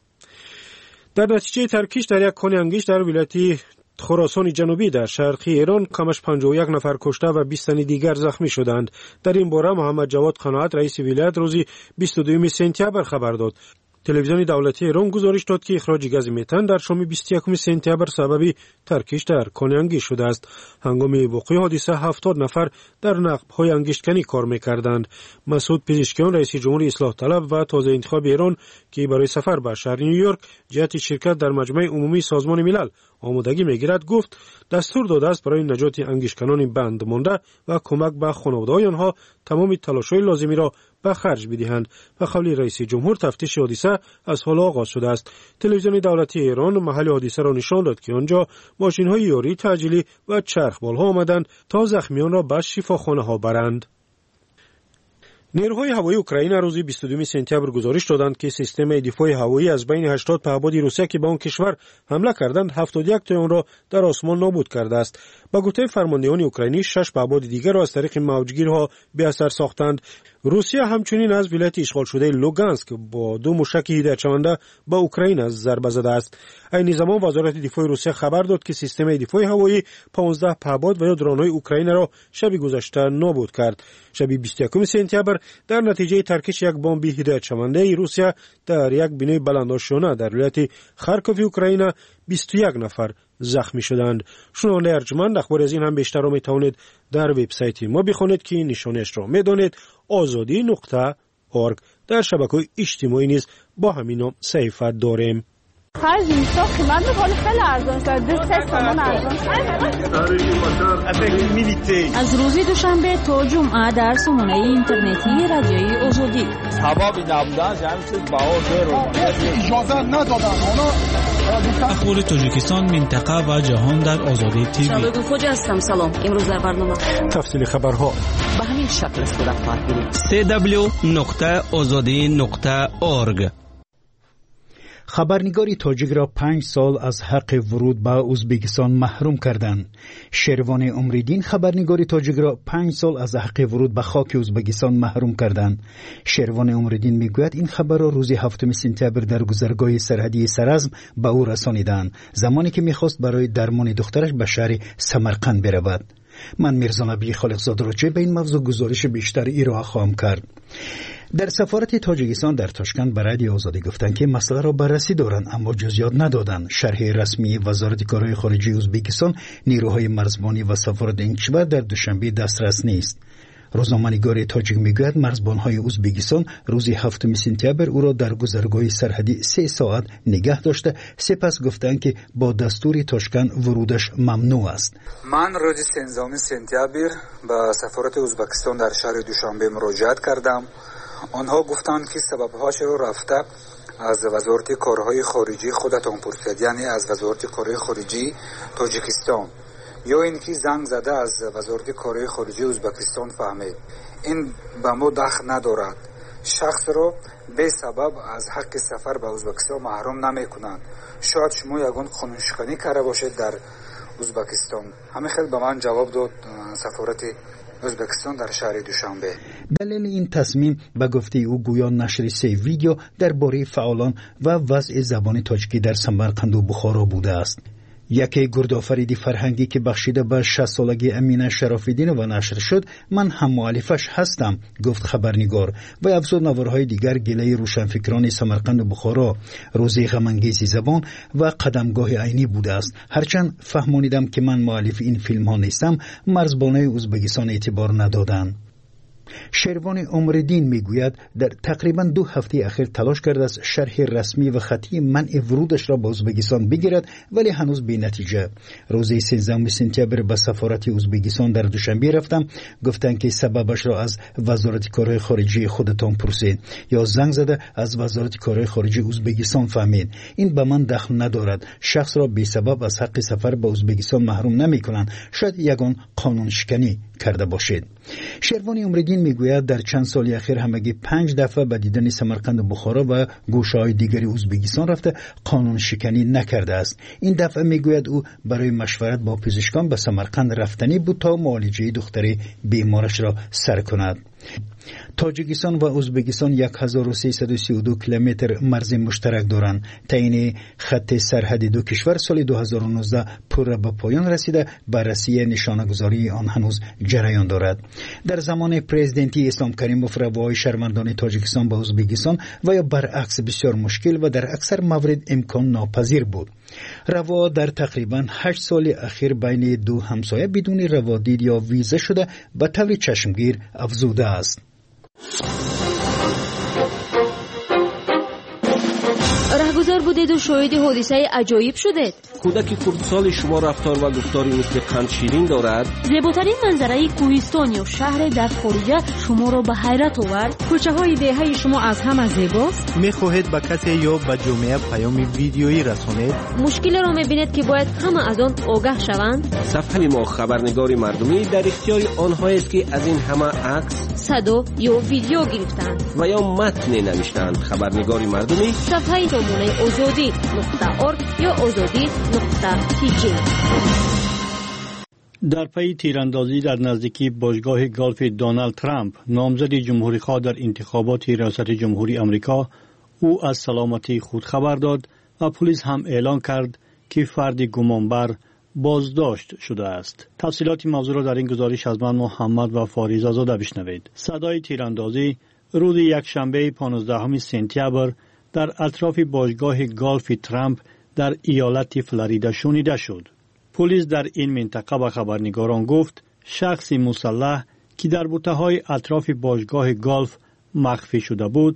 در نتیجه ترکیش در یک خانه انگیش در ولایت خراسان جنوبی در شرقی ایران کمش پنجاه و یک نفر کشته و بیست تن دیگر زخمی شدند. در این باره محمد جواد قناعت رئیس ولایت روز بیست و دوم سپتامبر خبر داد. تلویزیون دولتی ایران گزارش داد که اخراج گاز متن در شام بیست و یکم سپتامبر سبب ترکیش در خانه انگیش شده است. هنگام وقوع حادثه هفتاد نفر در نقب‌های انگشتکنی کار می‌کردند. مسعود پزشکیان رئیس جمهوری اصلاح طلب و تازه انتخاب ایران که برای سفر به شهر نیویورک جهت شرکت در مجمع عمومی سازمان ملل آمادگی می‌گیرد گفت دستور داده است برای نجات انگشتکنان بند مانده و کمک به خانواده‌های آنها تمام تلاش‌های لازمی را به خرج بدهند. و قول رئیس جمهور تفتیش حادثه از حال آغاز شده است. تلویزیون دولتی ایران محل حادثه را نشان داد که آنجا ماشین‌های یاری تعجیلی و چرخبال‌ها آمدند تا زخمیان را به شفاخانه‌ها برند. نیروهای هوایی اوکراین روز بیست و دوم سپتامبر گزارش دادند که سیستم دفاع هوایی از بین هشتاد پهپاد روسیه که به آن کشور حمله کردند هفتاد و یک تا آن را در آسمان نابود کرده است. با گفته فرماندهان اوکراینی شش پهپاد دیگر را از طریق موجگیرها به اثر ساختند. روسیه همچنین از ولایت اشغال شده لوگانسک با دو موشک هدایت شونده به اوکراین از ضربه زده است. این زمان وزارت دفاع روسیه خبر داد که سیستم دفاع هوایی پانزده پهپاد و یا درون‌های اوکراین را شب گذشته نابود کرد. شب بیست و یکم سپتامبر در نتیجه ترکیش یک بمب هدایت شونده روسیه در یک بنای بلندآشیانه در ولایت خارکوف اوکراین بیست و یک نفر زخمی شدند. شنونده ارجمند، اخبار از این هم بیشتر را می توانید در وبسایت ما بخوانید که نشانش را می دانید آزادی نقطه اورگ. در شبکه‌های اجتماعی نیز با همینو سیفت داریم. خرج اینستا قیمت میکنه خیلی ارزان شد. دو سه تومن ارزان شد. از روز دوشنبه تا جمعه در سامانه اینترنتی رادیوی آزادی. سبب نبودن جمع شد بها رو اجازه ندادن. اخبار تاجیکستان، منطقه و جهان در آزادی تیوی. شبگو خوجا هستم. سلام. امروز در برنامه تفصیل خبرها به همین شکل صورت خواهد گرفت. سی دبلیو نقطه آزادی نقطه اورگ. خبرنگاری تاجیک را پنج سال از حق ورود به ازبکستان محروم کردند. شروان عمریدین خبرنگاری تاجیک را پنج سال از حق ورود به خاک ازبکستان محروم کردند. شروان عمریدین میگوید این خبر را روز هفتم سپتامبر در گذرگاه سرحدی سرزم به او رسانیدند، زمانی که میخواست برای درمان دخترش به شهر سمرقند برود. من میرزا نبی خالقزاده را به این موضوع گزارش بیشتر ارائه خواهم کرد. در سفارت تاجیکستان در تاشکند به رادیو آزادی گفتند که مسئله را بررسی دارند، اما جزئیات ندادند. شرح رسمی وزارت کارهای خارجه ازبکستان نیروهای مرزبانی و سفارت این کشور در دوشنبه دسترس نیست. روزنامه‌نگار تاجیک میگوید مرزبانهای ازبکستان روز هفتم سپتامبر او را در گذرگاه سرحدی سه ساعت نگه داشته، سپس گفتند که با دستور تاشکند ورودش ممنوع است. من روز سیزدهم سپتامبر به سفارت ازبکستان در شهر دوشنبه مراجعت کردم. آنها گفتند که سببهاش رو رفته از وزارت کارهای خارجی خودتان پرسید، یعنی از وزارت کارهای خارجی تاجیکستان، یا اینکه زنگ زده از وزارت کارهای خارجی ازبکستان فهمید. این به ما دخل ندارد. شخص رو به سبب از حق سفر به ازبکستان محروم نمیکنند. شاید شما یگان قانونشکنی کرده باشید در ازبکستان. همین خیلی به من جواب داد سفارت ازبکستان در شهر دوشنبه. دلیل این تصمیم به گفته او گویا نشر سه ویدیو درباره فعالان و وضع زبان تاجیکی در سمرقند و بخارا بوده است. یکی گردآفریدی فرهنگی که بخشیده به شصت سالگی امینه شراف‌الدین و نشر شد، من هم مؤلفش هستم، گفت خبرنگار و افزود نوارهای دیگر گله روشنفکران سمرقند و بخارا روزی غم‌انگیز زبان و قدمگاه عینی بوده است. هرچند فهمانیدم که من مؤلف این فیلم ها نیستم، مرزبانای ازبکستان اعتبار ندادند. شروان عمریدین میگوید در تقریبا دو هفته اخیر تلاش کرده است شرح رسمی و خطی منع ورودش را به ازبکستان بگیرد، ولی هنوز بی نتیجه. روز سیزدهم سپتامبر به سفارت ازبکستان در دوشنبه رفتم، گفتند که سببش را از وزارت کارهای خارجی خودتان پرسید یا زنگ زده از وزارت کارهای خارجی ازبکستان فهمید. این به من دخل ندارد. شخص را بی سبب از حق سفر به ازبکستان محروم نمی‌کنند. شاید یگان قانون شکنی کرده باشید. شروان عمریدین میگوید در چند سال اخیر همگی پنج دفعه به دیدن سمرقند و بخارا و گوشه‌های دیگری ازبکستان رفته، قانون شکنی نکرده است. این دفعه میگوید او برای مشورت با پزشکان به سمرقند رفتنی بود تا معالجه دختر بیمارش را سر کند. تاجیکستان و ازبکستان هزار و سیصد و سی و دو کیلومتر مرز مشترک دارند. تعیین خط سرحد دو کشور سال دو هزار و نوزده پر به پایان رسیده، بررسی نشانه‌گذاری آن هنوز جریان دارد. در زمان پرزیدنتی اسلام کریموف روابط شهروندان تاجیکستان با ازبکستان و یا برعکس بسیار مشکل و در اکثر موارد امکان ناپذیر بود. روابط در تقریبا هشت سال اخیر بین دو همسایه بدون روادید یا ویزه شده به طور چشمگیر افزوده است. رهگذر بودید و شاهد حادثه عجایب شدید. کودک خردسال شما رفتار و گفتاری مثل قند شیرین دارد. زیباترین منظره کوهستان یا شهر در خارجه شما را به حیرت آورد. کوچه های دهه شما از همه زیباست. میخواهید به کسی یا به جامعه پیام ویدیویی رسانید؟ مشکل را میبینید که باید همه از آن آگاه شوند. صفحه ما خبرنگاری مردمی در اختیار آنهایی است که از این همه عکس، صدا یا ویدیو گرفتند و یا متن نوشتند. خبرنگاری مردمی صفحه سامانه آزادی نقطه اورگ یا آزادی نقطه تی جی. در پی تیراندازی در نزدیکی باشگاه گالف دونالد ترامپ، نامزد جمهوری خواه در انتخابات ریاست جمهوری آمریکا، او از سلامتی خود خبر داد و پلیس هم اعلان کرد که فرد گمانبر بازداشت شده است. تفصیلات موضوع را در این گزارش از من محمد و فاریزه زاده بشنوید. صدای تیراندازی روز یکشنبه پانزدهم سپتامبر در اطراف باشگاه گالف ترامپ در ایالت فلوریدا شنیده شد. پلیس در این منطقه به خبرنگاران گفت شخصی مسلح که در بوته‌های اطراف باشگاه گالف مخفی شده بود،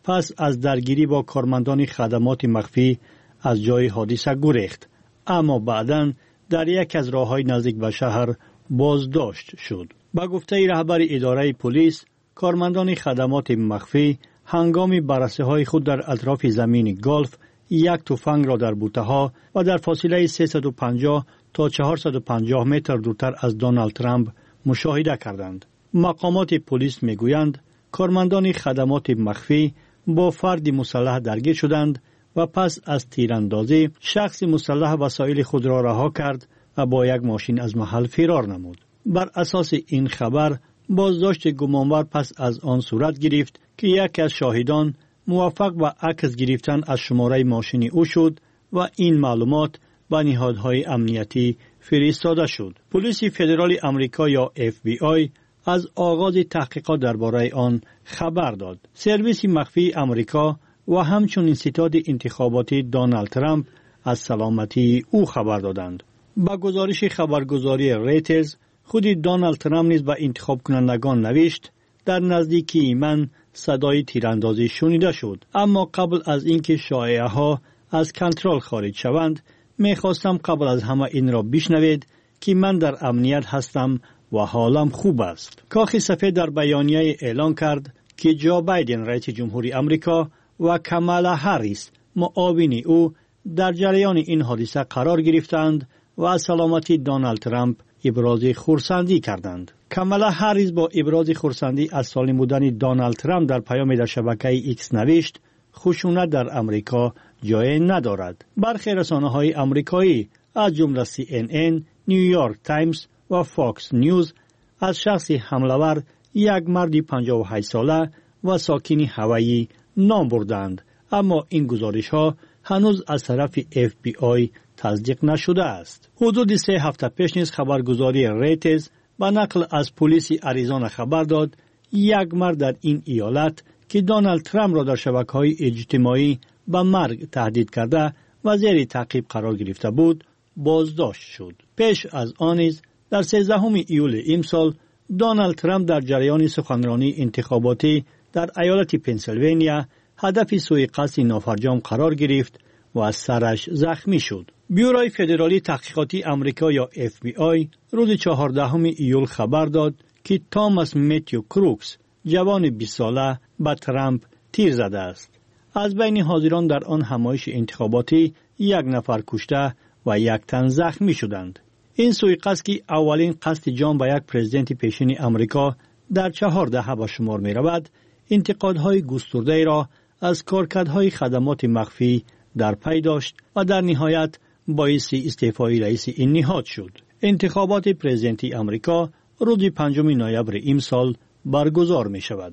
پس از درگیری با کارمندان خدمات مخفی از جای حادثه گریخت، اما بعداً در یک از راه‌های نزدیک به شهر بازداشت شد. با گفته رهبر اداره پلیس، کارمندان خدمات مخفی هنگام بررسی‌های خود در اطراف زمین گلف یک تفنگ را در بوته‌ها و در فاصله سیصد و پنجاه تا چهارصد و پنجاه متر دورتر از دونالد ترامپ مشاهده کردند. مقامات پلیس میگویند کارمندان خدمات مخفی با فرد مسلح درگیر شدند و پس از تیراندازی شخص مسلح وسایل خود را رها کرد و با یک ماشین از محل فرار نمود. بر اساس این خبر بازداشت گمانبر پس از آن صورت گرفت که یکی از شاهدان موفق به عکس گرفتن از شماره ماشین او شد و این معلومات به نهادهای امنیتی فرستاده شد. پلیس فدرال آمریکا یا اف بی آی از آغاز تحقیقات درباره آن خبر داد. سرویس مخفی آمریکا و همچنین ستاد انتخاباتی دونالد ترامپ از سلامتی او خبر دادند. با گزارش خبرگزاری ریترز، خود دونالد ترامپ نیز به انتخاب کنندگان نوشت در نزدیکی من صدای تیراندازی شنیده شد، اما قبل از اینکه شایعه ها از کنترل خارج شوند میخواستم قبل از همه این را بشنوید که من در امنیت هستم و حالم خوب است. کاخ سفید در بیانیه اعلان کرد که جو بایدن رئیس جمهوری آمریکا و کامالا هریس معاون او در جریان این حادثه قرار گرفتند و از سلامتی دونالد ترامپ ابراز خرسندی کردند. کامالا هریس با ابراز خرسندی از سالم بودن دونالد ترامپ در پیامی در شبکه ایکس نوشت خشونت در امریکا جای ندارد. برخی رسانه‌های آمریکایی از جمله سی ان ان، نیویورک تایمز و فاکس نیوز از شخص حمله‌ور یک مرد پنجاه و هشت ساله و ساکن هوایی نام بردند، اما این گزارش‌ها هنوز از طرف اف بی آی تصدیق نشده است. حدود سه هفته پیش نیز خبرگزاری ریترز با نقل از پلیس اریزونا خبر داد یک مرد در این ایالت که دونالد ترامپ را در شبکه‌های اجتماعی به مرگ تهدید کرده و زیر تعقیب قرار گرفته بود بازداشت شد. پیش از آن نیز در سیزدهم ایول امسال دونالد ترامپ در جریان سخنرانی انتخاباتی در ایالت پنسیلوانیا هدف سوءقصد نافرجام قرار گرفت و از سرش زخمی شد. بیوروی فدرالی تحقیقاتی آمریکا یا اف بی آی روز چهاردهم ایول خبر داد که تاماس متیو کروکس جوان بیست ساله به ترامپ تیر زده است. از بین حاضران در آن همایش انتخاباتی یک نفر کشته و یک تن زخمی شدند. این سوءقصد که اولین قصد جان به یک پرزیدنت پیشین آمریکا در چهار دهه به شمار می رود، انتقادهای گسترده را از کارکردهای خدمات مخفی در پی داشت و در نهایت باعث استعفای رئیس این نهاد شد. انتخابات پرزیدنتی آمریکا روز پنجم نوامبر امسال برگزار می شود.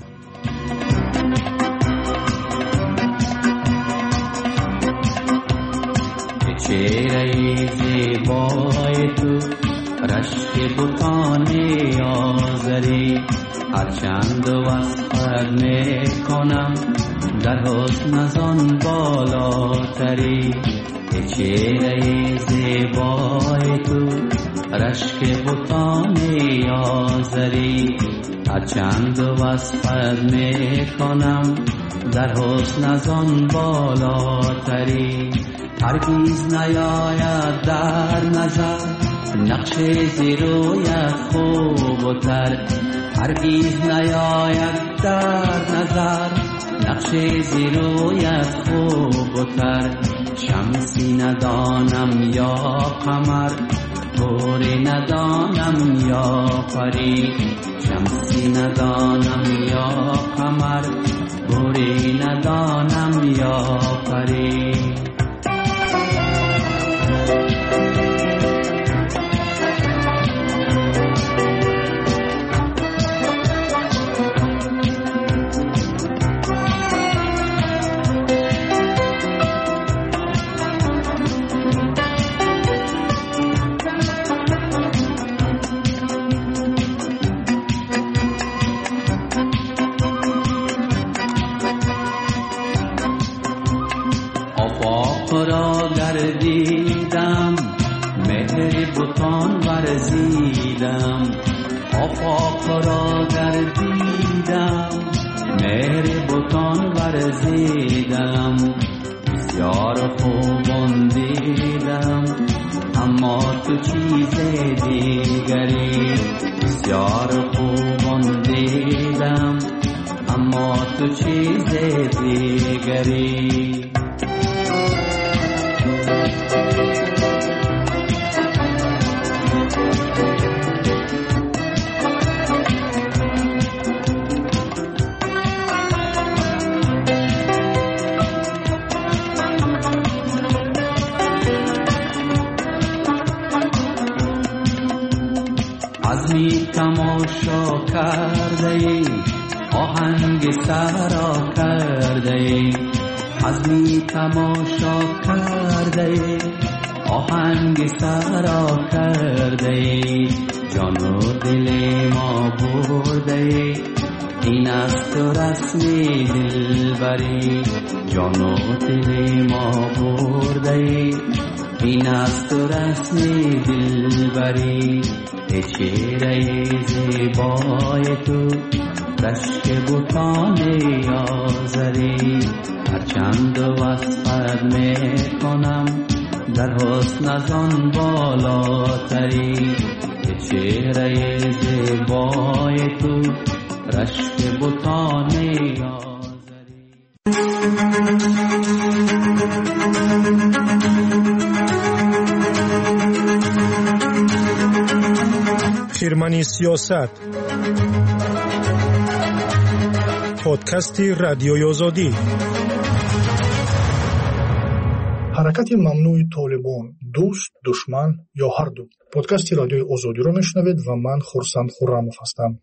چهره زیبای تو رشک بوتان آزری هرچند وصفت می کنم در حسن از آن بالاتری. چهره زیبای تو رشک بوتان آزری هرچند وصفت می کنم در حسن از آن بالاتری. هرگز نیاید در نظر نقش زیرویت خوب و تر، هرگز نیاید در نظر نقش زیرویت خوب و تر. شمسی ندانم یا قمر، گوری ندانم یا پری. شمسی ندانم یا قمر، گوری ندانم یا پری. را گردیدم مهر بتان ورزیدم، آفاق را گردیدم مهر بتان ورزیدم، بسیار خوبان دیدم، اما تو چیز دیگری. بسیار خوبان دیدم، اما تو چیز دیگری. عزمی تماشا کرده ای، آهنگ سرا کرده ای. عزمی تماشا کرده ای، آهنگ سرا کرده ای. جان و دل ما برده ای، این است رسمی دلبری. جان و دل ما برده ای، این است رسمی دلبری. ای چهره زیبای تو، رشک بتان آزری. هرچند وصفت میکنم، در حسن از آن بالاتری. ای چهره زیبای تو، رشک بتان آزری. خرمنی سیاست، پادکستی رادیوی آزادی. حرکت ممنوع طالبان، دوست، دشمن یا هر دو. پادکستی رادیوی آزادی رو میشنوید و من خورسند خرموف هستم.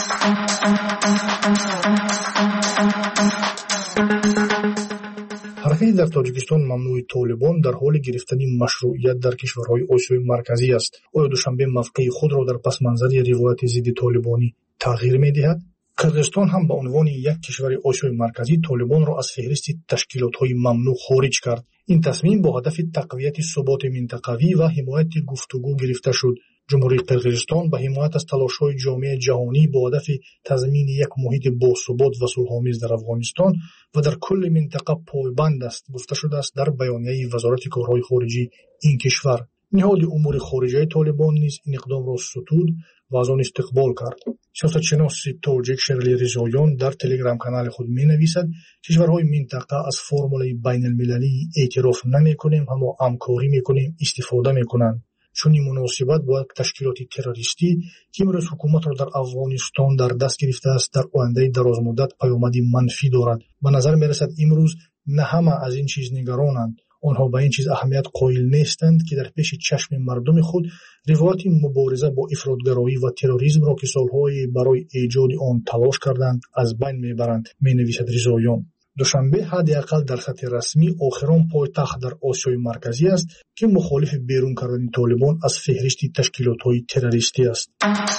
حرکت در تاجیکستان ممنوع طالبان در حال گرفتن مشروعیت در کشورهای آسیای مرکزی است. آیا دوشنبه موقع خود را در پس منظر روایت ضد طالبانی تغییر می‌دهد؟ قرقیزستان هم به عنوان یک کشور آسیای مرکزی طالبان را از فهرست تشکیلات‌های ممنوع خارج کرد. این تصمیم با هدف تقویت ثبات منطقوی و حمایت گفتگو گرفته شد. جمهوری قرقیزستان به حمایت از تلاش‌های جامعه جهانی با هدف تضمین یک محیط باثبات و صلح‌آمیز در افغانستان و در کل منطقه پایبند است، گفته شده است در بیانیه وزارت کارهای خارجی این کشور. نهاد امور خارجه طالبان نیز این اقدام را ستود و از آن استقبال کرد. سیاستشناس تاجیک شرلی رضاییان در تلگرام کانال خود می‌نویسد کشورهای منطقه از فرمول بین المللی اعتراف نمی‌کنیم اما همکاری می‌کنیم استفاده می‌کنند. چون این مناسبت با تشکیلات تروریستی که امروز حکومت را در افغانستان در دست گرفته است در آینده دراز مدت پیامدی منفی دارد. به نظر می‌رسد امروز نه همه از این چیز نگرانند. آنها به این چیز اهمیت قائل نیستند که در پیش چشم مردم خود روایت مبارزه با افراطگرایی و تروریسم را که سالهای برای ایجاد آن تلاش کردند از بین میبرند، می‌نویسد رضاییان. دوشنبه حداقل در سطح رسمی آخرین پایتخت در آسیای مرکزی است که مخالف بیرون کردن طالبان از فهرست تشکیلات‌های تروریستی است.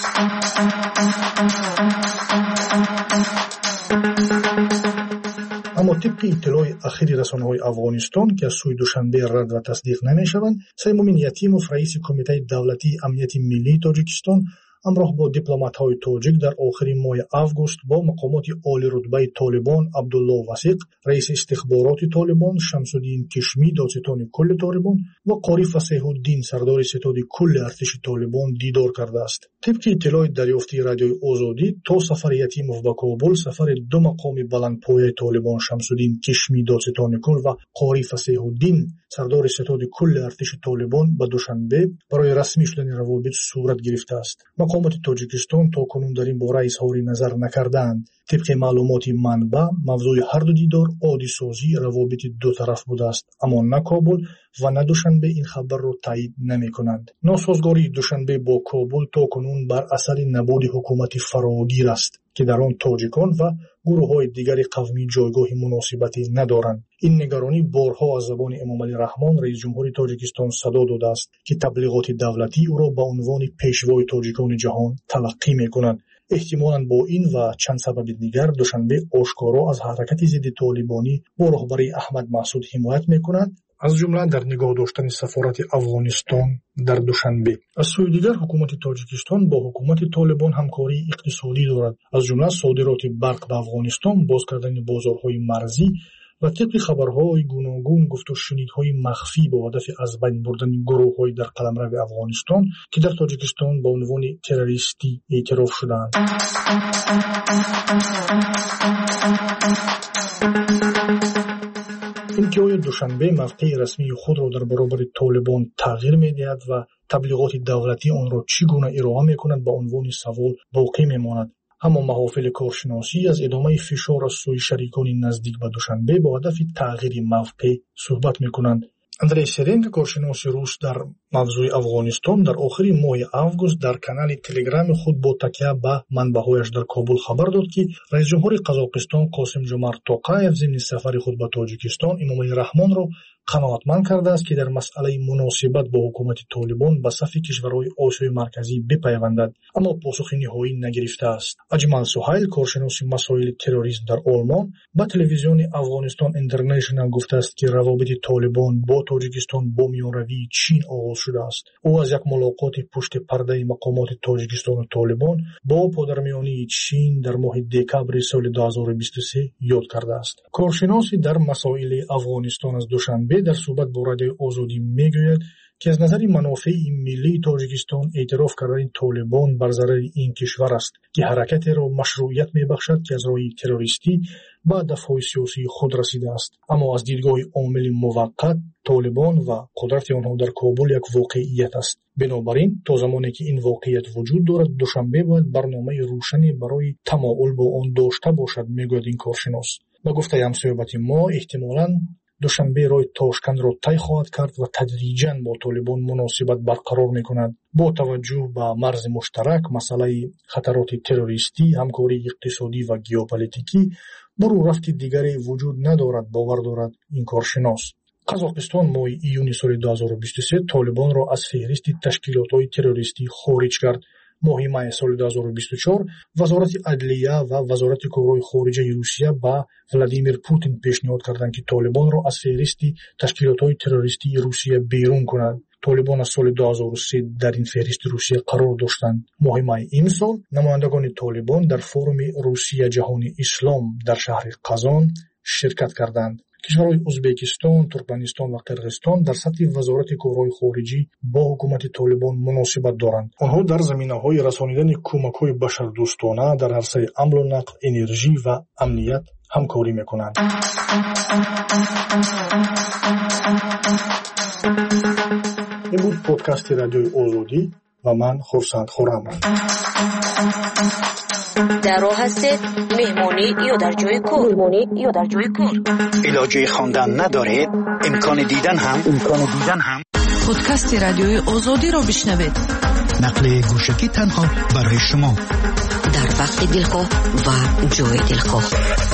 اما طبق اطلاع اخیر رسانه‌های افغانستان که از سوی دوشنبه رد و تصدیق نمی‌شوند، سیمومین یتیموف رئیس کمیته دولتی امنیت ملی تاجیکستان همراه با دیپلمات‌های تاجیک در آخرین ماه آگوست با مقامات عالی رتبه طالبان عبدالله وثیق رئیس استخبارات طالبان، شمس‌الدین کشمی دادستان کل طالبان و قاری فصیح الدین سردار ستاد کل ارتش طالبان دیدار کرده است. طبق اطلاع دریافتی رادیوی آزادی تا سفر یتیموف به کابل، سفر دو مقام بلندپایه طالبان شمس‌الدین کشمی دادستان کل و قاری فصیح الدین سردار ستاد کل ارتش طالبان به دوشنبه برای رسمی شدن روابط صورت گرفته است. مقامات تاجیکستان تا کنون در این باره اظهاری نظر نکردند. طبق معلومات منبع، موضوع هر دو دیدار عادی سازی روابط دو طرف بوده است، اما نه کابل و نه دوشنبه این خبر را تایید نمی‌کنند. ناسازگاری دوشنبه با کابل تا کنون بر اثر نبود حکومت فراگیر است که در آن تاجیکان و گروه‌های دیگر قومی جایگاه مناسبتی ندارند. این نگرانی بارها از زبان امامعلی رحمان رئیس جمهوری تاجیکستان صدا داده است که تبلیغات دولتی او را به عنوان پیشوای تاجیکان جهان تلقی می‌کنند. احتمالاً با این و چند سبب دیگر دوشنبه آشکارا از حرکت ضد طالبانی با رهبری احمد مسعود حمایت می‌کند، аз ҷумла дар нигоҳ доштани сафорати Афғонистон дар Душанбе. аз сӯи дигар ҳукумати Тоҷикистон бо ҳукумати Толибон ҳамкории иқтисодӣ дорад, аз ҷумла содироти барқ ба Афғонистон, боз кардани бозорҳои марзӣ ва тибқи хабарҳои гуногун гуфтушунидҳои махфӣ бо ҳадафи аз байн бурдани гурӯҳҳои дар қаламрави Афғонистон, ки дар Тоҷикистон ба унвони террористӣ эътироф шудаанд. интиҳои Душанбе мавқеи расмии худро дар баробари Толибон тағйир медиҳад ва таблиғоти давлатӣ онро чӣ гуна ироа мекунад ба унвони савол боқӣ мемонад. аммо маҳофили коршиносӣ аз идомаи фишор аз сӯи шарикони наздик ба Душанбе бо ҳадафи тағйири мавқеъ суҳбат мекунанд. Андрей Серенко, коршиноси рус дар мавзӯи Афғонистон, дар охири моҳи август дар канали телеграми худ бо такя ба манбаъҳояш дар Кобул хабар дод, ки раисҷумҳури Қазоқистон Қосим-Ҷомарт Тоқаев зимни сафари худ ба Тоҷикистон Эмомалӣ Раҳмонро қаноатманд кардааст, ки дар масъалаи муносибат бо ҳукумати Толибон ба сафи кишварҳои Осиёи марказӣ бипайвандад, аммо посухи ниҳоӣ нагирифтааст. Аҷмал Суҳайл, коршиноси масоили терроризм дар Олмон, ба телевизиони Афғонистон Интернешнл гуфтааст, ки равобити Толибон бо Тоҷикистон бо миёнаравии Чин оғоз шудааст. ӯ аз як мулоқоти пушти пардаи мақомоти Тоҷикистону Толибон бо подармиёнии Чин дар моҳи декабри соли ду ҳазору бисту се ёд кардааст. коршиноси дар масоили Афғонистон аз Душанбе дар суҳбат бо Радиои Озодӣ мегӯяд, ки аз назари манофеи миллии Тоҷикистон эътироф кардани Толибон бар зарари ин кишвар аст, ки ҳаракатеро машрӯият мебахшад, ки аз роҳи террористӣ ба ҳадафҳои сиёсии худ расидааст. аммо аз дидгоҳи омили муваққат, Толибон ва қудрати онҳо дар Кобул як воқеият аст. бинобар ин то замоне ки ин воқеият вуҷуд дорад, Душанбе бояд барномаи рӯшане барои тамоул бо он дошта бошад, мегӯяд ин коршинос. ба гуфтаи ҳамсоҳбати мо, эҳтимолан Душанбе роҳи Тошкандро тай хоҳад кард ва тадриҷан бо Толибон муносибат барқарор мекунад. бо таваҷҷӯҳ ба марзи муштарак, масъалаи хатароти террористӣ, ҳамкории иқтисодӣ ва геополитикӣ, бурӯ рафти дигаре вуҷуд надорад, бовар дорад ин коршинос. Қазоқистон моҳи июни соли ду ҳазору бисту се Толибонро аз феҳристи ташкилотҳои террористӣ хориҷ кард. моҳи май соли ду ҳазору бисту чор вазорати адлия ва вазорати корҳои хориҷаи Русия ба Владимир Путин пешниҳод карданд, ки Толибонро аз феҳристи ташкилотҳои террористии Русия берун кунад. Толибон аз соли ду ҳазору се дар ин феҳристи Русия қарор доштанд. моҳи май имсол намояндагони Толибон дар форуми Русия ҷаҳони ислом дар шаҳри Қазон ширкат карданд. кишварҳои Узбекистон, Туркманистон ва Қирғизистон дар сатҳи вазорати корҳои хориҷӣ бо ҳукумати Толибон муносибат доранд. онҳо дар заминаҳои расонидани кӯмакҳои башардӯстона дар арсаи амлу нақл, энержӣ ва амният ҳамкорӣ мекунанд. ин буд подкасти Радиои Озодӣ ва ман Хурсанд Хуррамов. در راه هستید مهمانی یا در جای کار مهمانی یا در جای کار علاجه خواندن ندارید امکان دیدن هم امکان دیدن هم پادکست رادیوی آزادی را بشنوید نقل گوشکی تنها برای شما در وقت دلخواه و جای دلخواه.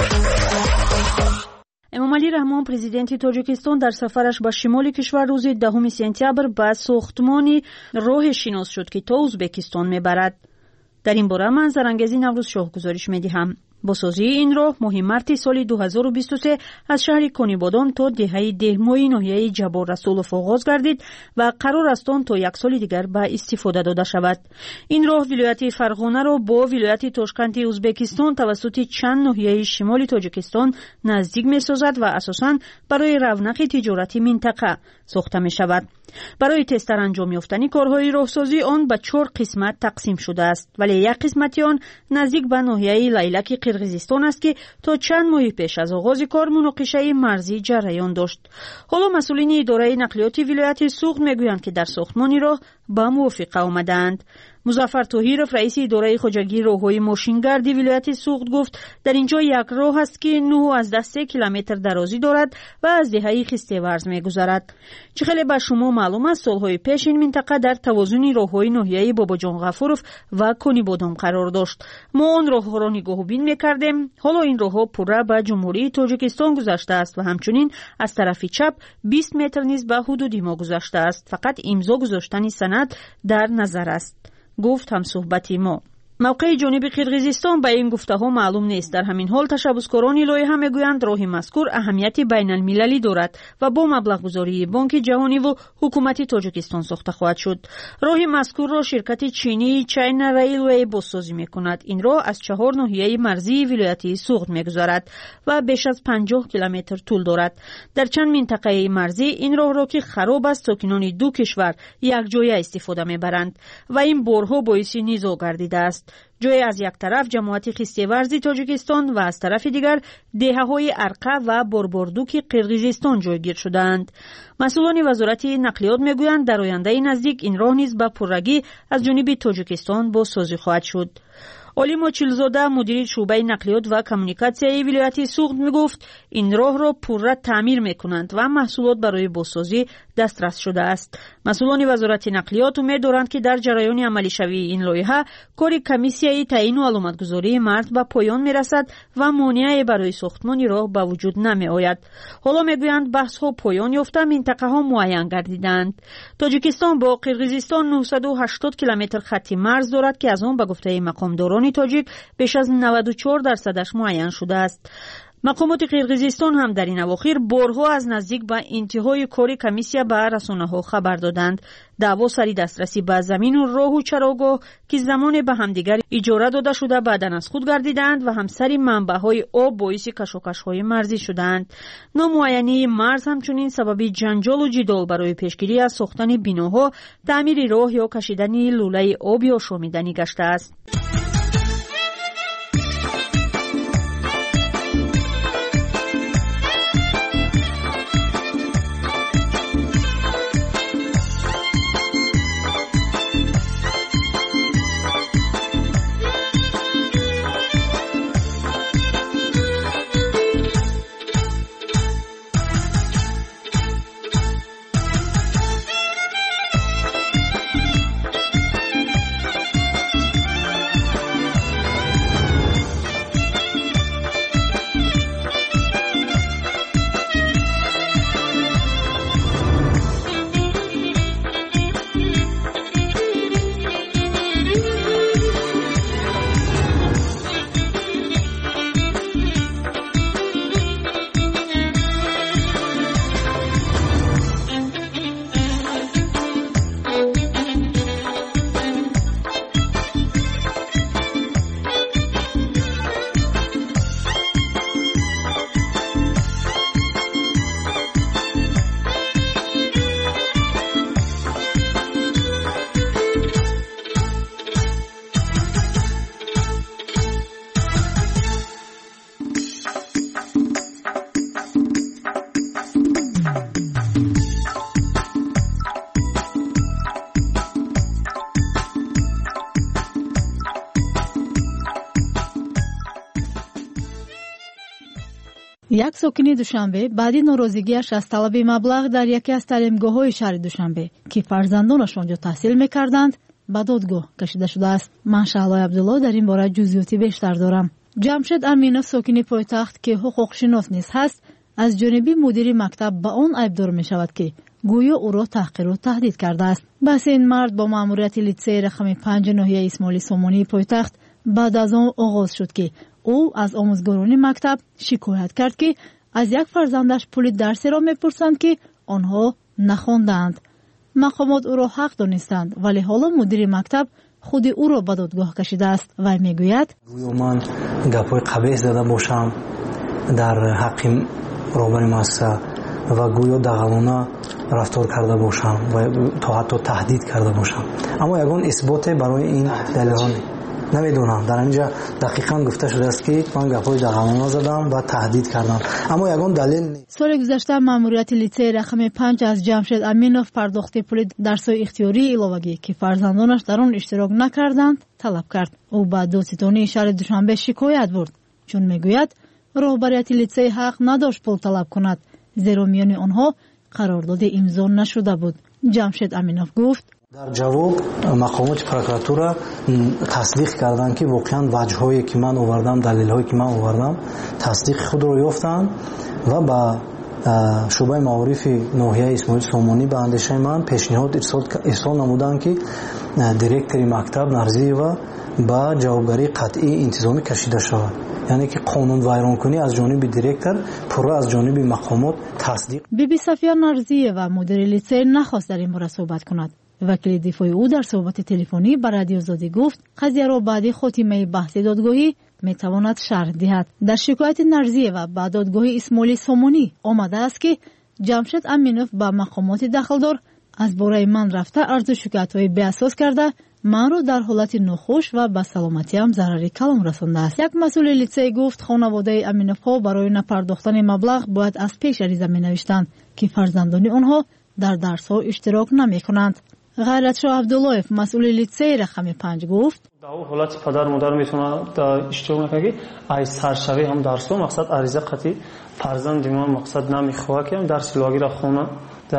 эмомалӣ раҳмон, президенти Тоҷикистон, дар сафараш ба шимоли кишвар рӯзи дahumi сентябр ба сохтмони роҳе шинос шуд, ки то Узбекистон мебарад. дар ин бора ман Зарангези Наврӯз Шоҳ гузориш медиҳам. бо созии ин роҳ моҳи марти соли ду ҳазору бисту се аз шаҳри Конибодон то деҳаи деҳмои ноҳияи Ҷабор Расулов оғоз гардид ва қарор аст он то як соли дигар ба истифода дода шавад. ин роҳ вилояти Фарғонаро бо вилояти Тошканти Узбекистон тавассути чанд ноҳияи шимоли Тоҷикистон наздик месозад ва асосан барои равнақи тиҷорати минтақа сохта мешавад. барои тезтар анҷом ёфтани корҳои роҳсозӣ он ба чор қисмат тақсим шудааст, вале як қисмати он наздик ба ноҳияи Лайлаки Қирғизистон аст, ки то чанд моҳи пеш аз оғози кор муноқишаи марзӣ ҷараён дошт. ҳоло масъулини идораи нақлиёти вилояти Суғд мегӯянд, ки дар сохтмони роҳ ба мувофиқа омадаанд. Музаффар Тоҳиров, раиси идораи хоҷагии роҳҳои мошингарди вилояти Суғд гуфт, дар ин ҷо як роҳ аст, ки нӯҳ азда се километр дарозӣ дорад ва аз деҳаи Хистеварз мегузарад. чӣ хеле ба шумо маълум аст, солҳои пеш ин минтақа дар тавозуни роҳҳои ноҳияи Бобоҷон Ғафуров ва Конибодон қарор дошт. мо он роҳҳоро нигоҳубин мекардем. ҳоло ин роҳҳо пурра ба ҷумҳурии Тоҷикистон гузаштааст ва ҳамчунин аз тарафи чап бист метр низ ба ҳудуди мо гузаштааст. фақат имзо гузоштани санад дар назар аст, гуфт ҳамсуҳбати мо. موقع جنوب قرقیزستان به این گفته‌ها معلوم نیست. در همین حال تشبثکاران لایحه میگویند راه مذکور اهمیت بین المللی دارد و با مبلغ گذاری بانک جهانی و حکومت تاجیکستان ساخته خواهد شد. راه مذکور را شرکت چینی چاینا ریلوی بازسازی میکند. این راه از چهار ناحیه مرزی ولایت سوغد میگذرد و بیش از پنجاه کیلومتر طول دارد. در چند منطقه مرزی این راه را که خراب است ساکنان دو کشور یکجایی استفاده میبرند و این برها باعث نزاع گردیده است. جای از یک طرف جماعت خیسته‌ورزی تاجیکستان و از طرف دیگر دهه‌های ارقه و بربردوک قرقیزستان جایگیر شدند. مسئولان وزارت نقلیات میگویند در آینده نزدیک این راه نیز به پررگی از جانب تاجیکستان بازسازی خواهد شد. علی چیلزاده مدیر شعبه نقلیات و کمیونیکاسیون ولایت سوغد میگفت این راه را پرره تعمیر میکنند و محصولات برای بازسازی دسترس شده است. مسئولان وزارت نقلیات امید دارند که در جریان عملی شوی این لایحه کار کمیسیای تعیین و علامتگذاری مرز به پایان میرسد و مانعی برای ساختمان راه به وجود نمی آید. حالا میگویند بحث ها پایان یافته، منطقه ها معین گردیدند. تاجیکستان با قرقیزستان نهصد و هشتاد کیلومتر خط مرز دارد که از آن به گفته مقامداران تاجیک بیش از نود و چهار درصدش معین شده است. مقامات قرقیزستان هم در این اواخر بارها از نزدیک به انتهای کار کمیسیا به رسانه‌ها خبر دادند. دعوا سری دسترسی به زمین و راه و چراگاه که زمان به همدیگر اجاره داده شده بعداً از خود گردیدند و همسری منبع‌های آب باعث کشاکش‌های مرزی شدند. نامعینی مرز همچنین سبب جنجال و جدال برای پیشگیری از ساختن بناها، تعمیر راه یا کشیدن لوله آب یا آشامیدنی گشته است. یک ساکن دوشنبه بعدی ناراضگیش از طلب مبلغ در یکی از تعلیمگاه‌های شهر دوشنبه که فرزندانش آنجا تحصیل می‌کردند به دادگاه کشیده شده است. من شعله عبدالله در این باره جزئیاتی بیشتر دارم. جمشید امینов ساکن پایتخت که حقوق شناس نیز هست از جانب مدیر مکتب به آن عیبدار می‌شود که گویا او را تحقیر و تهدید کرده است. بس این مرد با مأموریت لیسه رقم پنج ناحیه اسماعیل سامانی پایتخت بعد از آن آغاز شد که او از آموزگاران مکتب شکایت کرد که از یک فرزندش پول درسی را میپرسند که آنها نخواندند. مقامات او را حق دانستند ولی حالا مدیر مکتب خود او را به دادگاه کشیده است و میگوید من گپای قبیح زده باشم در حق رهبر مؤسسه و گویا دغلانه رفتار کرده باشم و تا حتی تهدید کرده باشم، اما یگان اثبات برای این دلیل نمیدونم. در اینجا دقیقاً گفته شده است که من گپای دغلانه زدم و تهدید کردم، اما یگان دلیل نیست. سال گذشته مأموریت لیسه رقم پنج از جمشید امینov پرداخت پول درس‌های اختیاری علاوگی که فرزندانش در آن اشتراک نکردند طلب کرد. او به دادستانی شهر دوشنبه شکایت برد چون میگوید رهبریت لیسه حق نداشت پول طلب کند زیرا میان آنها قرارداد امضا نشده بود. جمشید امینov گفت در جواب مقامات پروکراتوره تصدیق کردند که واقعا وجه‌هایی که من آوردم، دلایلی که من آوردم تصدیق خود را یافتند و با шӯъбаи маорифи ноҳияи исмоил сомонӣ ба андешаи ман пешниҳод ирсол намуданд ки директори мактаб Нарзиева ба ҷавобгарии қатъии интизомӣ кашида шавад, яъне ки қонунвайронкунӣ аз ҷониби директор пурра аз ҷониби мақомот тасдиқ. биби Сафия Нарзиева мудири лицей нахост дар ин бора суҳбат кунад. вакили дифои ӯ дар суҳбати телефонӣ ба Радио Озодӣ гуфт қазияро баъди хотимаи баҳси додгоҳӣ метавонад шарҳ диҳад. дар шикояти Нарзиева ба додгоҳи Исмоили Сомонӣ омадааст ки Ҷамшед Аминов ба мақомоти дахлдор аз бораи ман рафта арзу шикоятҳои беасос карда манро дар ҳолати нохуш ва ба саломатиам зарари калон расондааст. як масъули лицей гуфт хонаводаи Аминовҳо барои напардохтани маблағ бояд аз пеш ариза менавиштанд ки фарзандони онҳо дар дарсҳо иштирок намекунанд. ғайратшоҳ Абдуллоев масъули лицеи рақами панҷ гуфт дар ҳолати падар модар метавонад иштирок накунад ки ай саршавӣ ҳам дарсҳо мақсад ариза қатъи фарзанди ман мақсад намехоҳад ки дарси лагира хона